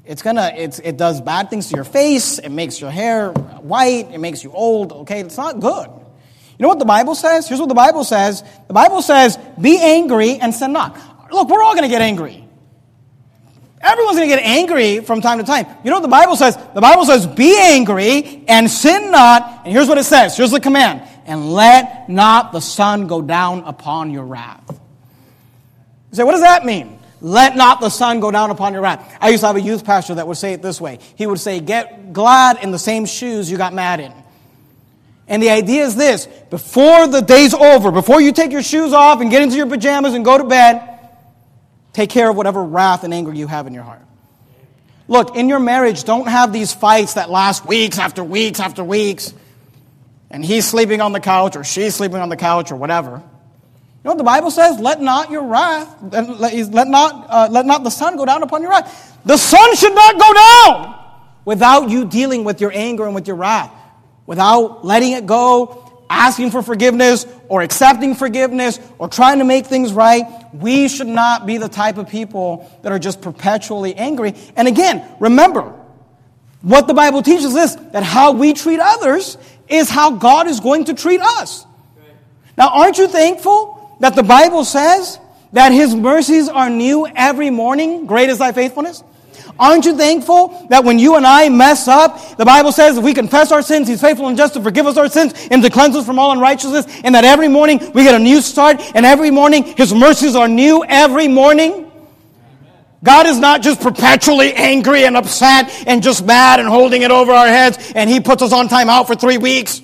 It's gonna, it's, it does bad things to your face. It makes your hair white. It makes you old. Okay, it's not good. You know what the Bible says? Here's what the Bible says. The Bible says, be angry and sin not. Look, we're all going to get angry. Everyone's going to get angry from time to time. You know what the Bible says? The Bible says, be angry and sin not. And here's what it says. Here's the command. And let not the sun go down upon your wrath. You say, what does that mean? Let not the sun go down upon your wrath. I used to have a youth pastor that would say it this way. He would say, get glad in the same shoes you got mad in. And the idea is this. Before the day's over, before you take your shoes off and get into your pajamas and go to bed, take care of whatever wrath and anger you have in your heart. Look, in your marriage, don't have these fights that last weeks after weeks after weeks. And he's sleeping on the couch or she's sleeping on the couch or whatever. You know what the Bible says? Let not your wrath, let not, uh, let not the sun go down upon your wrath. The sun should not go down without you dealing with your anger and with your wrath. Without letting it go, asking for forgiveness, or accepting forgiveness, or trying to make things right. We should not be the type of people that are just perpetually angry. And again, remember, what the Bible teaches is that how we treat others is how God is going to treat us. Now, aren't you thankful that the Bible says that His mercies are new every morning? Great is thy faithfulness. Aren't you thankful that when you and I mess up, the Bible says if we confess our sins, He's faithful and just to forgive us our sins and to cleanse us from all unrighteousness, and that every morning we get a new start, and every morning His mercies are new every morning? God is not just perpetually angry and upset and just mad and holding it over our heads, and He puts us on time out for three weeks.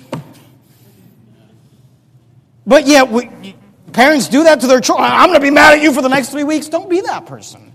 But yet, we, parents do that to their children. I'm going to be mad at you for the next three weeks. Don't be that person.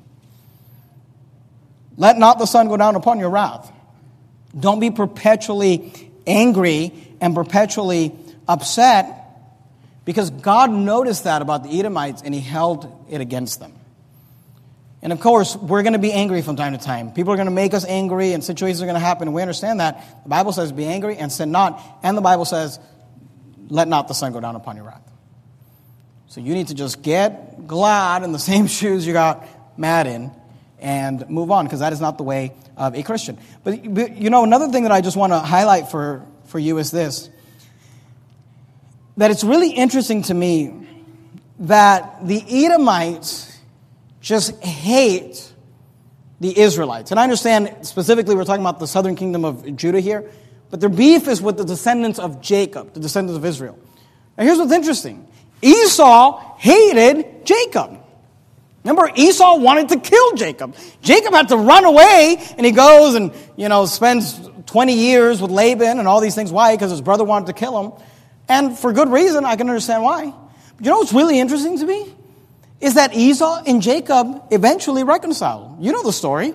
Let not the sun go down upon your wrath. Don't be perpetually angry and perpetually upset, because God noticed that about the Edomites and He held it against them. And of course, we're going to be angry from time to time. People are going to make us angry and situations are going to happen, and we understand that. The Bible says be angry and sin not. And the Bible says let not the sun go down upon your wrath. So you need to just get glad in the same shoes you got mad in and move on, because that is not the way of a Christian. But, but you know, another thing that I just want to highlight for, for you is this. That it's really interesting to me that the Edomites just hate the Israelites. And I understand specifically we're talking about the southern kingdom of Judah here, but their beef is with the descendants of Jacob, the descendants of Israel. Now here's what's interesting. Esau hated Jacob. Remember, Esau wanted to kill Jacob. Jacob had to run away, and he goes and, you know, spends twenty years with Laban and all these things. Why? Because his brother wanted to kill him. And for good reason, I can understand why. But you know what's really interesting to me? Is that Esau and Jacob eventually reconciled. You know the story.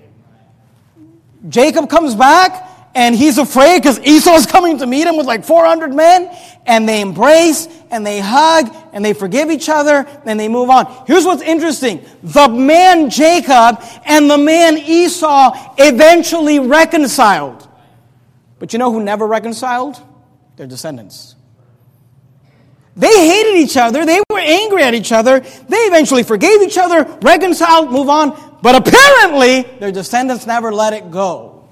Jacob comes back, and he's afraid because Esau's coming to meet him with like four hundred men. And they embrace, and they hug, and they forgive each other, and they move on. Here's what's interesting. The man Jacob and the man Esau eventually reconciled. But you know who never reconciled? Their descendants. They hated each other. They were angry at each other. They eventually forgave each other, reconciled, move on. But apparently, their descendants never let it go.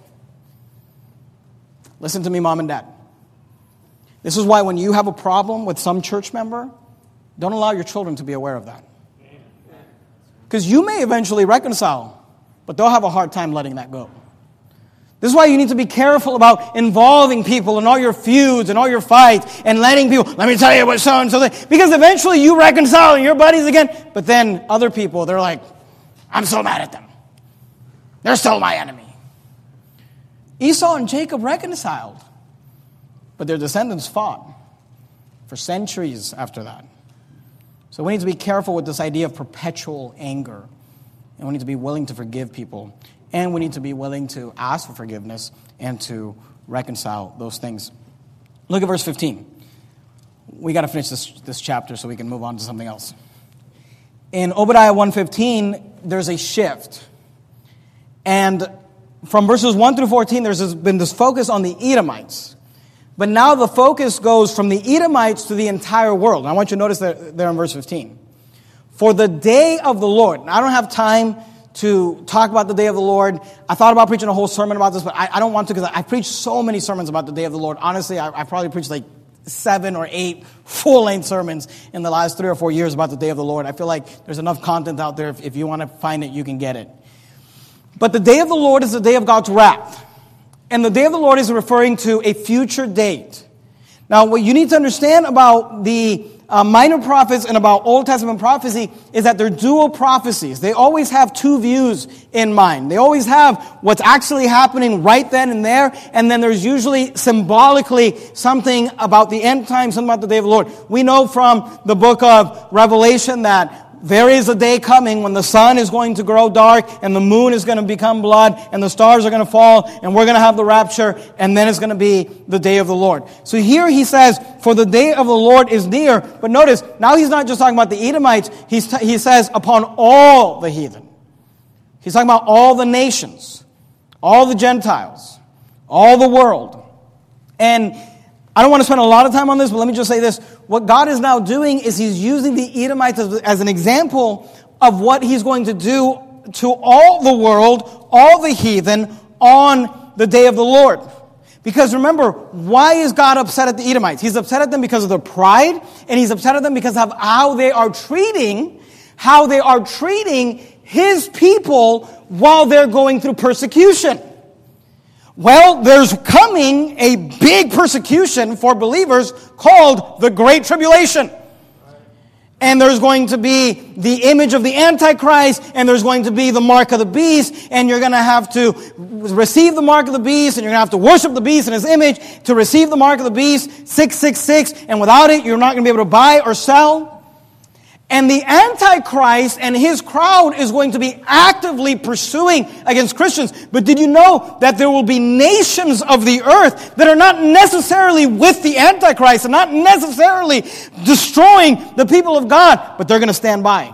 Listen to me, mom and dad. This is why when you have a problem with some church member, don't allow your children to be aware of that. Because you may eventually reconcile, but they'll have a hard time letting that go. This is why you need to be careful about involving people in all your feuds and all your fights and letting people, let me tell you what so-and-so did. Because eventually you reconcile and you're buddies again, but then other people, they're like, I'm so mad at them. They're still my enemy. Esau and Jacob reconciled, but their descendants fought for centuries after that. So we need to be careful with this idea of perpetual anger. And we need to be willing to forgive people. And we need to be willing to ask for forgiveness and to reconcile those things. Look at verse fifteen. We got to finish this, this chapter so we can move on to something else. In Obadiah one fifteen, there's a shift. And from verses one through fourteen, there's been this focus on the Edomites. But now the focus goes from the Edomites to the entire world. And I want you to notice that there in verse fifteen. For the day of the Lord. Now, I don't have time to talk about the day of the Lord. I thought about preaching a whole sermon about this, but I, I don't want to because I, I preached so many sermons about the day of the Lord. Honestly, I, I probably preached like seven or eight full-length sermons in the last three or four years about the day of the Lord. I feel like there's enough content out there. If, if you want to find it, you can get it. But the day of the Lord is the day of God's wrath. And the day of the Lord is referring to a future date. Now, what you need to understand about the uh, minor prophets and about Old Testament prophecy is that they're dual prophecies. They always have two views in mind. They always have what's actually happening right then and there, and then there's usually symbolically something about the end time, something about the day of the Lord. We know from the book of Revelation that there is a day coming when the sun is going to grow dark and the moon is going to become blood and the stars are going to fall and we're going to have the rapture and then it's going to be the day of the Lord. So here he says, for the day of the Lord is near. But notice, now he's not just talking about the Edomites. He's t- he says, upon all the heathen. He's talking about all the nations, all the Gentiles, all the world. And I don't want to spend a lot of time on this, but let me just say this. What God is now doing is he's using the Edomites as, as an example of what he's going to do to all the world, all the heathen, on the day of the Lord. Because remember, why is God upset at the Edomites? He's upset at them because of their pride, and he's upset at them because of how they are treating, how they are treating his people while they're going through persecution. Well, there's coming a big persecution for believers called the Great Tribulation. And there's going to be the image of the Antichrist, and there's going to be the mark of the beast, and you're going to have to receive the mark of the beast, and you're going to have to worship the beast in his image to receive the mark of the beast, six six six, and without it, you're not going to be able to buy or sell. And the Antichrist and his crowd is going to be actively pursuing against Christians. But did you know that there will be nations of the earth that are not necessarily with the Antichrist and not necessarily destroying the people of God, but they're going to stand by.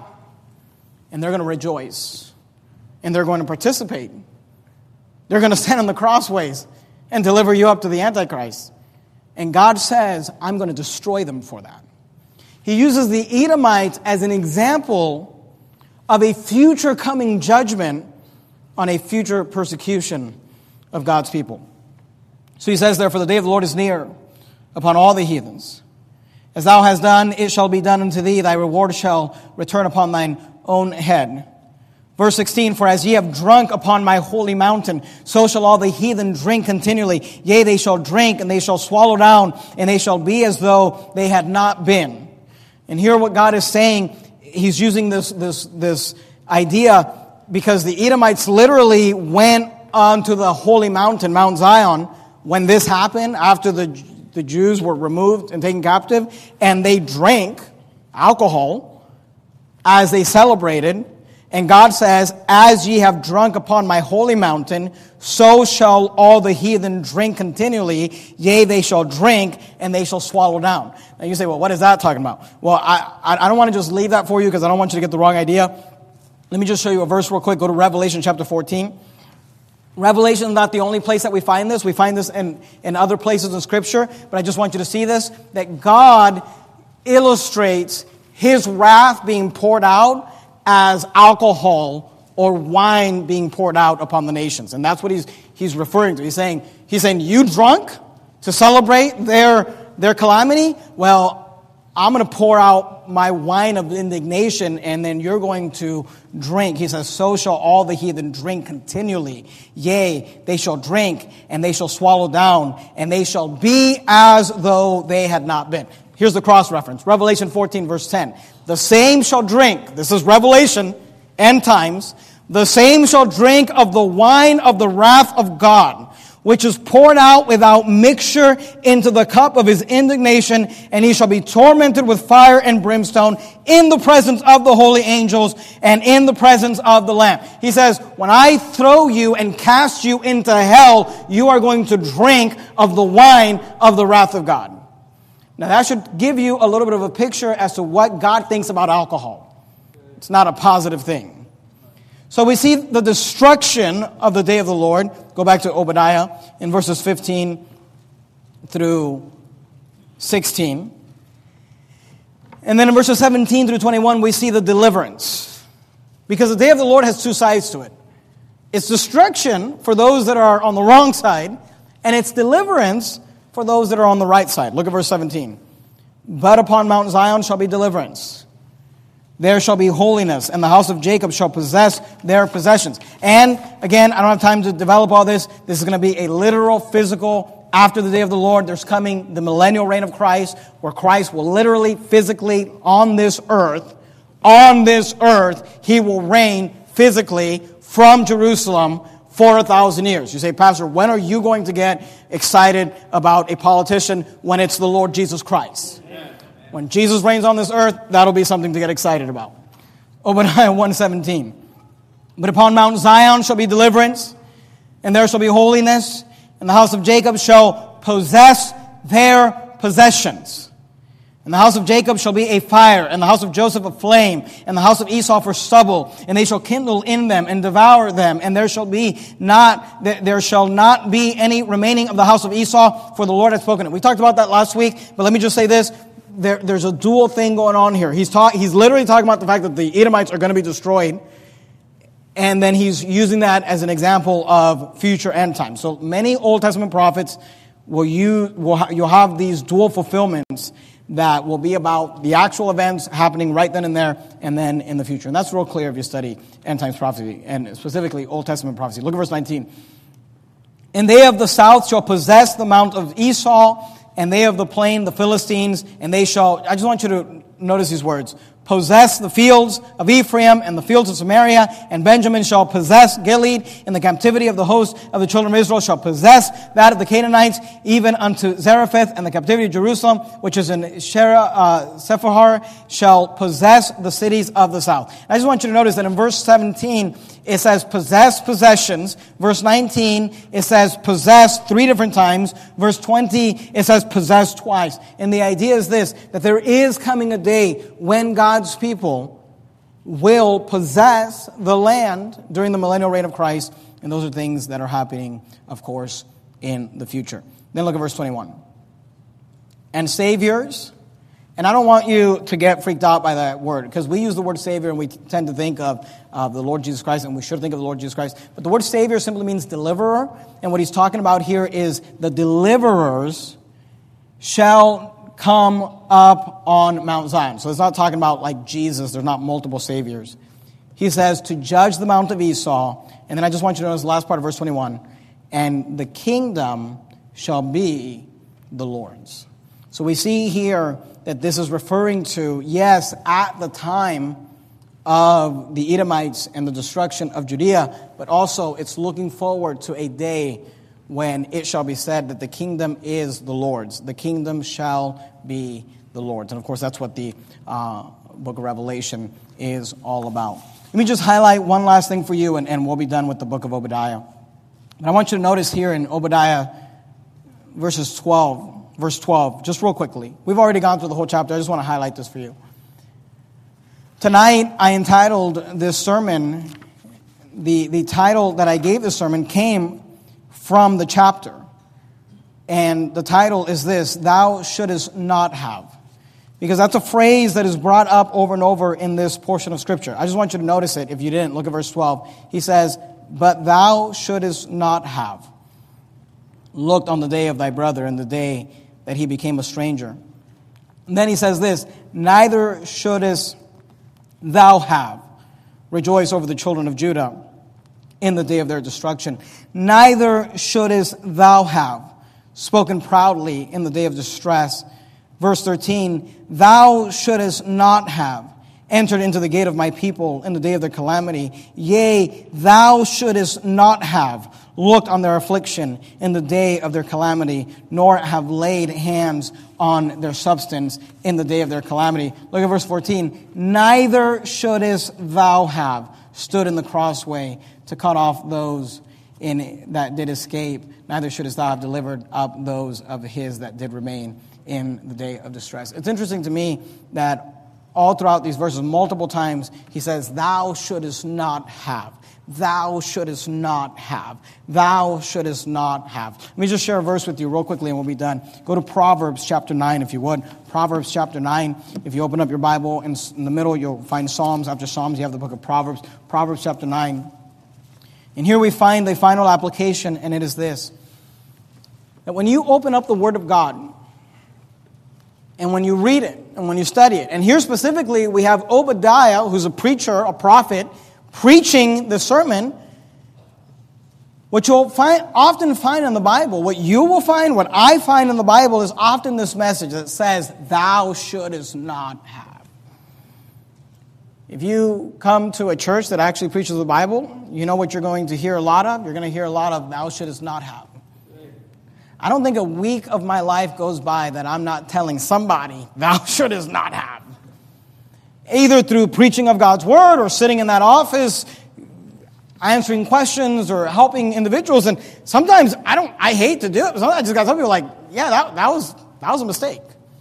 And they're going to rejoice. And they're going to participate. They're going to stand on the crossways and deliver you up to the Antichrist. And God says, I'm going to destroy them for that. He uses the Edomites as an example of a future coming judgment on a future persecution of God's people. So he says, therefore, the day of the Lord is near upon all the heathens. As thou hast done, it shall be done unto thee. Thy reward shall return upon thine own head. Verse sixteen, for as ye have drunk upon my holy mountain, so shall all the heathen drink continually. Yea, they shall drink, and they shall swallow down, and they shall be as though they had not been. And here what God is saying, he's using this, this, this idea because the Edomites literally went onto the holy mountain, Mount Zion, when this happened, after the, the Jews were removed and taken captive, and they drank alcohol as they celebrated. And God says, as ye have drunk upon my holy mountain, so shall all the heathen drink continually. Yea, they shall drink, and they shall swallow down. Now you say, well, what is that talking about? Well, I, I don't want to just leave that for you because I don't want you to get the wrong idea. Let me just show you a verse real quick. Go to Revelation chapter fourteen. Revelation is not the only place that we find this. We find this in, in other places in Scripture. But I just want you to see this, that God illustrates his wrath being poured out as alcohol or wine being poured out upon the nations. And that's what he's he's referring to. He's saying, he's saying, you drunk to celebrate their, their calamity? Well, I'm going to pour out my wine of indignation, and then you're going to drink. He says, so shall all the heathen drink continually. Yea, they shall drink, and they shall swallow down, and they shall be as though they had not been. Here's the cross-reference. Revelation fourteen, verse ten. The same shall drink, this is Revelation, end times, the same shall drink of the wine of the wrath of God, which is poured out without mixture into the cup of his indignation, and he shall be tormented with fire and brimstone in the presence of the holy angels and in the presence of the Lamb. He says, when I throw you and cast you into hell, you are going to drink of the wine of the wrath of God. Now that should give you a little bit of a picture as to what God thinks about alcohol. It's not a positive thing. So we see the destruction of the day of the Lord. Go back to Obadiah in verses fifteen through sixteen. And then in verses seventeen through twenty-one, we see the deliverance. Because the day of the Lord has two sides to it. It's destruction for those that are on the wrong side, and it's deliverance for those that are on the right side. Look at verse seventeen. But upon Mount Zion shall be deliverance. There shall be holiness, and the house of Jacob shall possess their possessions. And, again, I don't have time to develop all this. This is going to be a literal, physical, after the day of the Lord, there's coming the millennial reign of Christ, where Christ will literally, physically, on this earth, on this earth, He will reign physically from Jerusalem for a thousand years. You say, Pastor, when are you going to get excited about a politician? When it's the Lord Jesus Christ. When Jesus reigns on this earth, that'll be something to get excited about. Obadiah one seventeen. But upon Mount Zion shall be deliverance, and there shall be holiness, and the house of Jacob shall possess their possessions. And the house of Jacob shall be a fire, and the house of Joseph a flame, and the house of Esau for stubble, and they shall kindle in them and devour them, and there shall be not there shall not be any remaining of the house of Esau, for the Lord hath spoken it. We talked about that last week, but let me just say this. There, there's a dual thing going on here. He's talk, he's literally talking about the fact that the Edomites are going to be destroyed, and then he's using that as an example of future end times. So many Old Testament prophets will use will ha, you'll have these dual fulfillments that will be about the actual events happening right then and there, and then in the future. And that's real clear if you study end times prophecy, and specifically Old Testament prophecy. Look at verse nineteen. And they of the south shall possess the mount of Esau, and they of the plain, the Philistines, and they shall, I just want you to notice these words, possess the fields of Ephraim and the fields of Samaria, and Benjamin shall possess Gilead, and the captivity of the host of the children of Israel shall possess that of the Canaanites, even unto Zarephath, and the captivity of Jerusalem, which is in Shera, uh, Sephar, shall possess the cities of the south. And I just want you to notice that in verse seventeen, it says possess possessions. Verse nineteen, it says possess three different times. Verse twenty, it says possess twice. And the idea is this, that there is coming a day when God's people will possess the land during the millennial reign of Christ. And those are things that are happening, of course, in the future. Then look at verse twenty-one. And saviors. And I don't want you to get freaked out by that word, because we use the word Savior and we tend to think of uh, the Lord Jesus Christ, and we should think of the Lord Jesus Christ. But the word Savior simply means deliverer, and what he's talking about here is the deliverers shall come up on Mount Zion. So it's not talking about like Jesus, there's not multiple Saviors. He says to judge the mount of Esau, and then I just want you to notice the last part of verse twenty-one, and the kingdom shall be the Lord's. So we see here that this is referring to, yes, at the time of the Edomites and the destruction of Judea, but also it's looking forward to a day when it shall be said that the kingdom is the Lord's. The kingdom shall be the Lord's. And of course, that's what the uh, book of Revelation is all about. Let me just highlight one last thing for you, and, and we'll be done with the book of Obadiah. But I want you to notice here in Obadiah verses twelve, Verse twelve, just real quickly. We've already gone through the whole chapter. I just want to highlight this for you. Tonight, I entitled this sermon, the, the title that I gave this sermon came from the chapter. And the title is this, Thou Shouldest Not Have. Because that's a phrase that is brought up over and over in this portion of Scripture. I just want you to notice it. If you didn't, look at verse twelve. He says, But thou shouldest not have looked on the day of thy brother and the day that he became a stranger. And then he says this, Neither shouldest thou have rejoiced over the children of Judah in the day of their destruction. Neither shouldest thou have spoken proudly in the day of distress. Verse thirteen, Thou shouldest not have entered into the gate of my people in the day of their calamity. Yea, thou shouldest not have looked on their affliction in the day of their calamity, nor have laid hands on their substance in the day of their calamity. Look at verse fourteen. Neither shouldest thou have stood in the crossway to cut off those in that did escape. Neither shouldest thou have delivered up those of his that did remain in the day of distress. It's interesting to me that all throughout these verses, multiple times, he says, thou shouldest not have. Thou shouldest not have. Thou shouldest not have. Let me just share a verse with you real quickly and we'll be done. Go to Proverbs chapter nine if you would. Proverbs chapter nine. If you open up your Bible, in the middle you'll find Psalms. After Psalms you have the book of Proverbs. Proverbs chapter nine. And here we find the final application, and it is this. That when you open up the Word of God, and when you read it, and when you study it, and here specifically we have Obadiah, who's a preacher, a prophet, preaching the sermon. What you'll find, often find in the Bible, what you will find, what I find in the Bible is often this message that says, thou shouldest not have. If you come to a church that actually preaches the Bible, you know what you're going to hear a lot of? You're going to hear a lot of, thou shouldest not have. I don't think a week of my life goes by that I'm not telling somebody, thou shouldest not have. Either through preaching of God's word or sitting in that office, answering questions or helping individuals. And sometimes I don't, I hate to do it. But sometimes I just got some people like, yeah, that, that was, that was a mistake.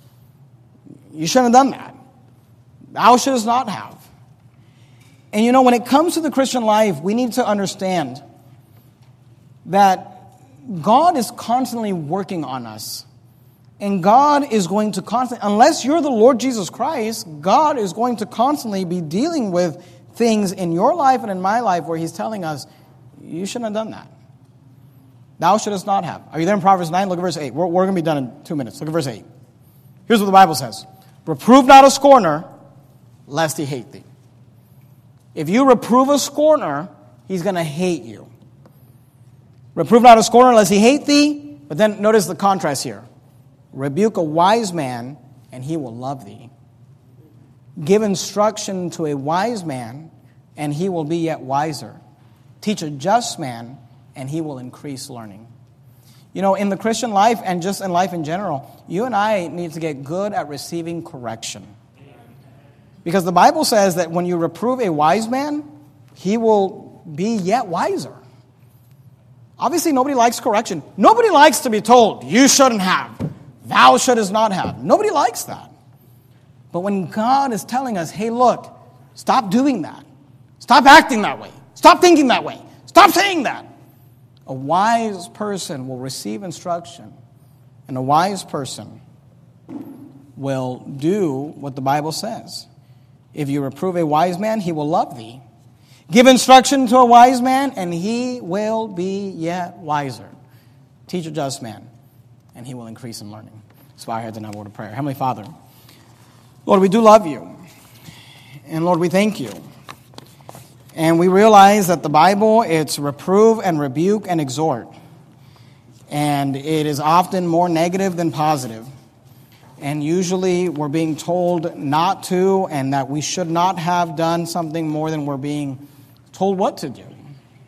You shouldn't have done that. Thou shouldest not have. And you know, when it comes to the Christian life, we need to understand that God is constantly working on us. And God is going to constantly, unless you're the Lord Jesus Christ, God is going to constantly be dealing with things in your life and in my life where he's telling us, you shouldn't have done that. Thou shouldest not have. Are you there in Proverbs nine? Look at verse eight. We're, we're going to be done in two minutes. Look at verse eight. Here's what the Bible says. Reprove not a scorner, lest he hate thee. If you reprove a scorner, he's going to hate you. Reprove not a scorner, lest he hate thee. But then notice the contrast here. Rebuke a wise man, and he will love thee. Give instruction to a wise man, and he will be yet wiser. Teach a just man, and he will increase learning. You know, in the Christian life, and just in life in general, you and I need to get good at receiving correction. Because the Bible says that when you reprove a wise man, he will be yet wiser. Obviously, nobody likes correction. Nobody likes to be told, you shouldn't have. Thou shouldest not have. Nobody likes that. But when God is telling us, hey, look, stop doing that. Stop acting that way. Stop thinking that way. Stop saying that. A wise person will receive instruction. And a wise person will do what the Bible says. If you reprove a wise man, he will love thee. Give instruction to a wise man, and he will be yet wiser. Teach a just man, and he will increase in learning. Let's bow our heads and have a word of prayer. Heavenly Father, Lord, we do love you. And Lord, we thank you. And we realize that the Bible, it's reprove and rebuke and exhort. And it is often more negative than positive. And usually we're being told not to, and that we should not have done something more than we're being told what to do.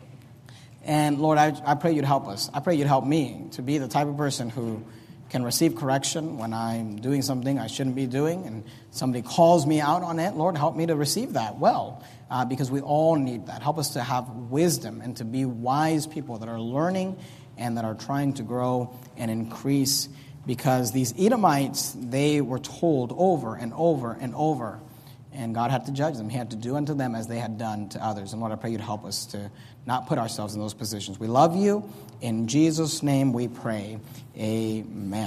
And Lord, I, I pray you'd help us. I pray you'd help me to be the type of person who can receive correction when I'm doing something I shouldn't be doing, and somebody calls me out on it. Lord, help me to receive that well, uh, because we all need that. Help us to have wisdom and to be wise people that are learning and that are trying to grow and increase. Because these Edomites, they were told over and over and over, and God had to judge them. He had to do unto them as they had done to others. And Lord, I pray you'd help us to not put ourselves in those positions. We love you. In Jesus' name we pray. Amen.